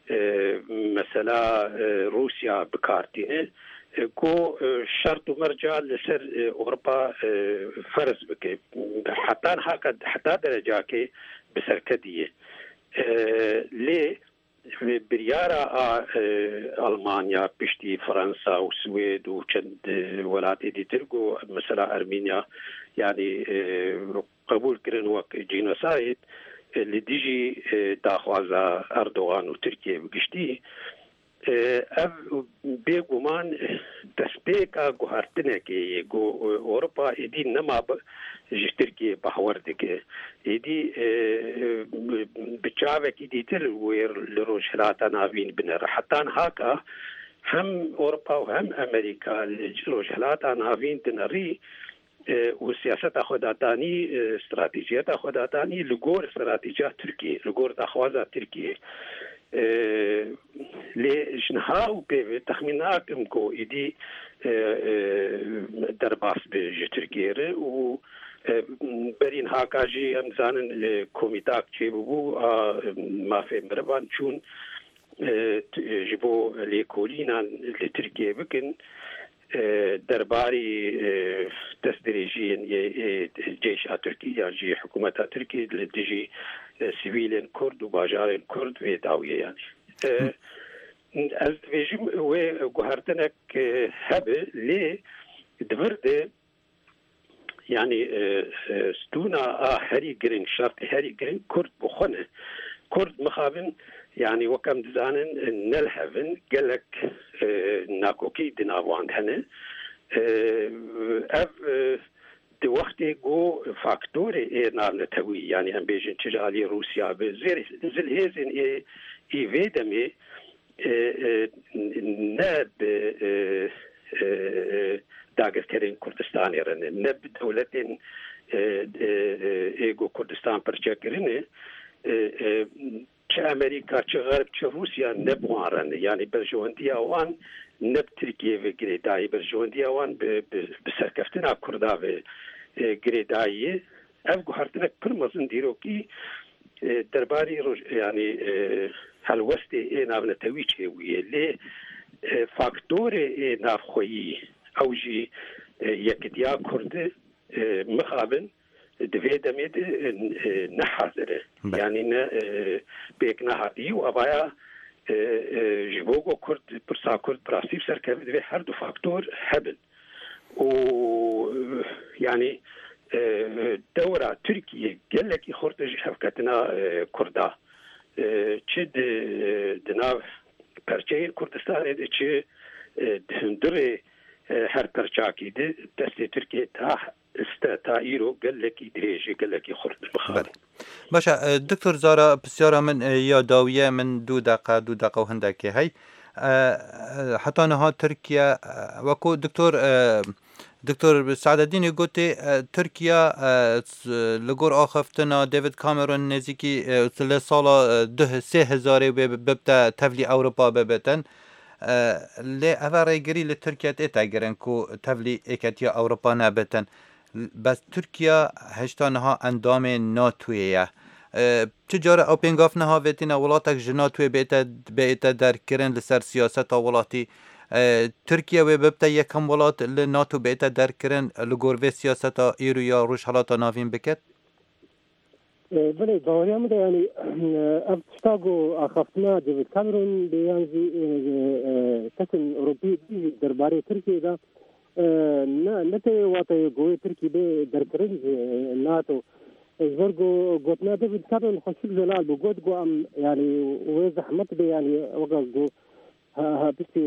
مثلا روسيا بكارتينه كو شرط ومرجع لسر اوروبا فرض بك حتى درجه بسركديه لي بريارا المانيا بشتي فرنسا والسويد وشند ولات دي تركو مثلا ارمينيا يعني قبول كرن وك جينوسايد اللي ديجي داخوازا اردوغان وتركيا بقشتي ev bêguman destpêka guhartinekê got Ewropa êdî nema ji Tirkiye bahwer dike êdî bi çavekî dîtir wê li rojhilata navîn binêre hetan haka hem Ewropa û hem Amerîka li rojhilata navîn dinerî û siyaseta xwe datanî stratejiyeta xwe datanî li gor stratejiya Tirkiye li gor daxwaza Tirkiye lê jinha û pêvê texmîn nakim ku êdî derbas bi ji Tirkiye re û berîn haka jî em dizanin komîtak çêbûbû a mafê mirivan çûn ji bo lêkolînan li Tirkiye bikin derbarî destdirêjiyên cêşa Tirkiye ya jî hikûmeta Tirkiye li dijî sivîlên Kurd û bajarên Kurd vê dawiye yani ez dibêjim wê guhertinek hebe lê divir de yani stûna a herî giring şertê herî giring Kurd bixwe Kurd mixabin yani wekam dizanin nelhevin gelek nakokî di nav wan hene ev di wextê got faktorê ê navnetewî yani em bêjin çi alî Rûsya bi zilhêzên ê vê demê ne bi dagirkerên Kurdistanê re ne bi dewletên ê got Kurdistan pirçekirinê çi Amerika çi Xerb çi Rûsya nebûan yani berjewendiya wan ne bi Tirkiye ve girêdayî berjewendiya wan bi serkeftina Kurda ve girêdayî ev guhertinek pir mezin dîrokî derbarî yani helwestê ê navnetewî çêbûye lê faktorê ê navxweyî ew jî yekitiya Kurdî mixabin divê demê de nehazir e yani ne pêk nehatî û avaya ji bo got Kurd pirsa Kurd pirasî serkevî divê her du faktor hebin û yani dewra Tirkiye gelekî xurt ji hevketina Kurda çi di nav perçeyên Kurdistanê de çi di hundirê her perçakî de destê Tirkiye ta îro gelekî dirêjî gelekî xurt bixare باشە دکتۆر زارا پرسیارە من یا داویە من دوو دقه و هەندێکی هەی حتا نەها تورکیا وەکو دکتۆر سعدەدینی گوتی تورکیا لەگۆر ئاخفتنا دێڤید کامێرۆن نێزیکی لە ساڵا 3000 ببتە تەڤلی ئەوروپا ببێتن لێ ئەڤە ڕێگری لە تورکیات ئێتاگەرن و تەڤلی ئێکەتیە ئەوروپا نابێتن بس ترکیه هشتا نها اندام ناتویه تجاره او پنگاف نها ویتینا ولاتک جناتوی بیتا در کرن لسر سیاست ولاتی ترکیه و ببتا یکم ولات لناتو بیتا در کرن لگوروی سیاست ایرو یا روش حالاتا ناوین بکت؟ بله باوریم ده یعنی افتاگو آخفتنا دیوید کامرون بیانزی تکن اروپی درباره ترکیه ده نه ته واته گوی ترکی به درکرین ناتو زرگو گوتنا دیوید کامرون خوشک زلال بو گوت گو ام یعنی و زحمت به یعنی وقت گو بسی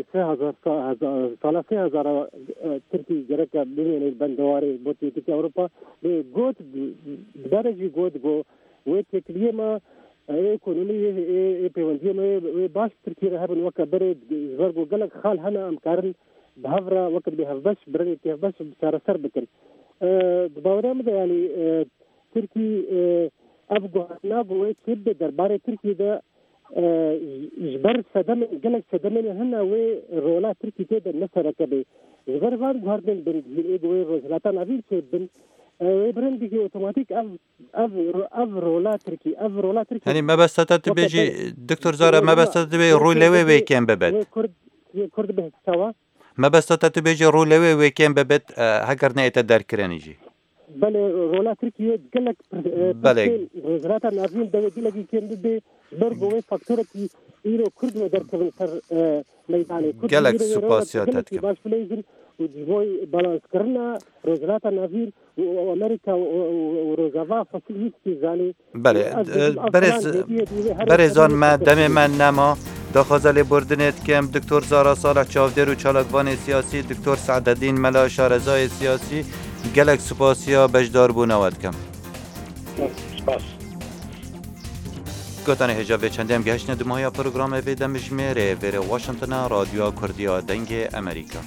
3000 ترکی جرک ببینید بندواری بوتی که اروپا به گوت درجی گوت گو و تکلیه ما اکونومی پیوندی ما باش ترکی را هبن وقت برد زرگو گلک خال هنا امکارن بهفرة وقت بهفبش برني بهفبش بسارة سر بكر باورام ده يعني تركي أبغى نابو كيد دربارة تركي ده جبر سدم قلق سدمين هنا ورولا تركي كده نصر كبي جبر فان غاردن بن إيجوي روزلاتان أبين كيبن برند بيجي أوتوماتيك أف رولا تركي يعني ما بس تبيجي دكتور زارا ما بس تبي رولوي ويكين ببد كرد بهستوا ما بس تبيجي رولوي ويكين ببد هكر نيت دركرانيجي بله رولا تركيا قالك بله وزارة النافين ده قالك كان بده برضو فاكتورة إيرو كرد دركبن سر ميداني قالك سوباسياتك باش فليزن وجوي بالانس كرنا وزارة النافين وأمريكا وروزافا فاسيليتي زاني بله برزان ما دم من نما داخوازه لبردنت کم دکتر زارا صالح چاودر و چالکوان سیاسی دکتر سعدالدین ملا شارزای سیاسی گلک سپاسیا بجدار بونواد کم سپاس گوتانه هجاب چندیم گهشن دماغی پروگرام ویدم جمیره ویر واشنطن رادیو کردیا دنگ امریکا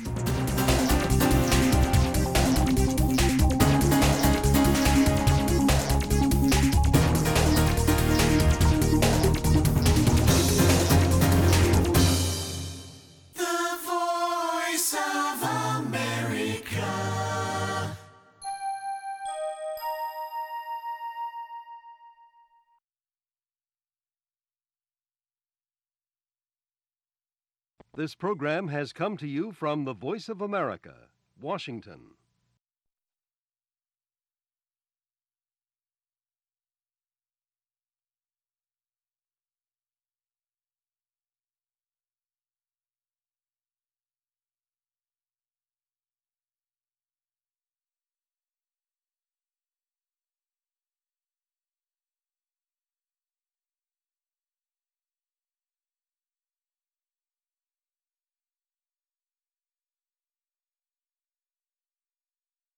This program has come to you from the Voice of America, Washington.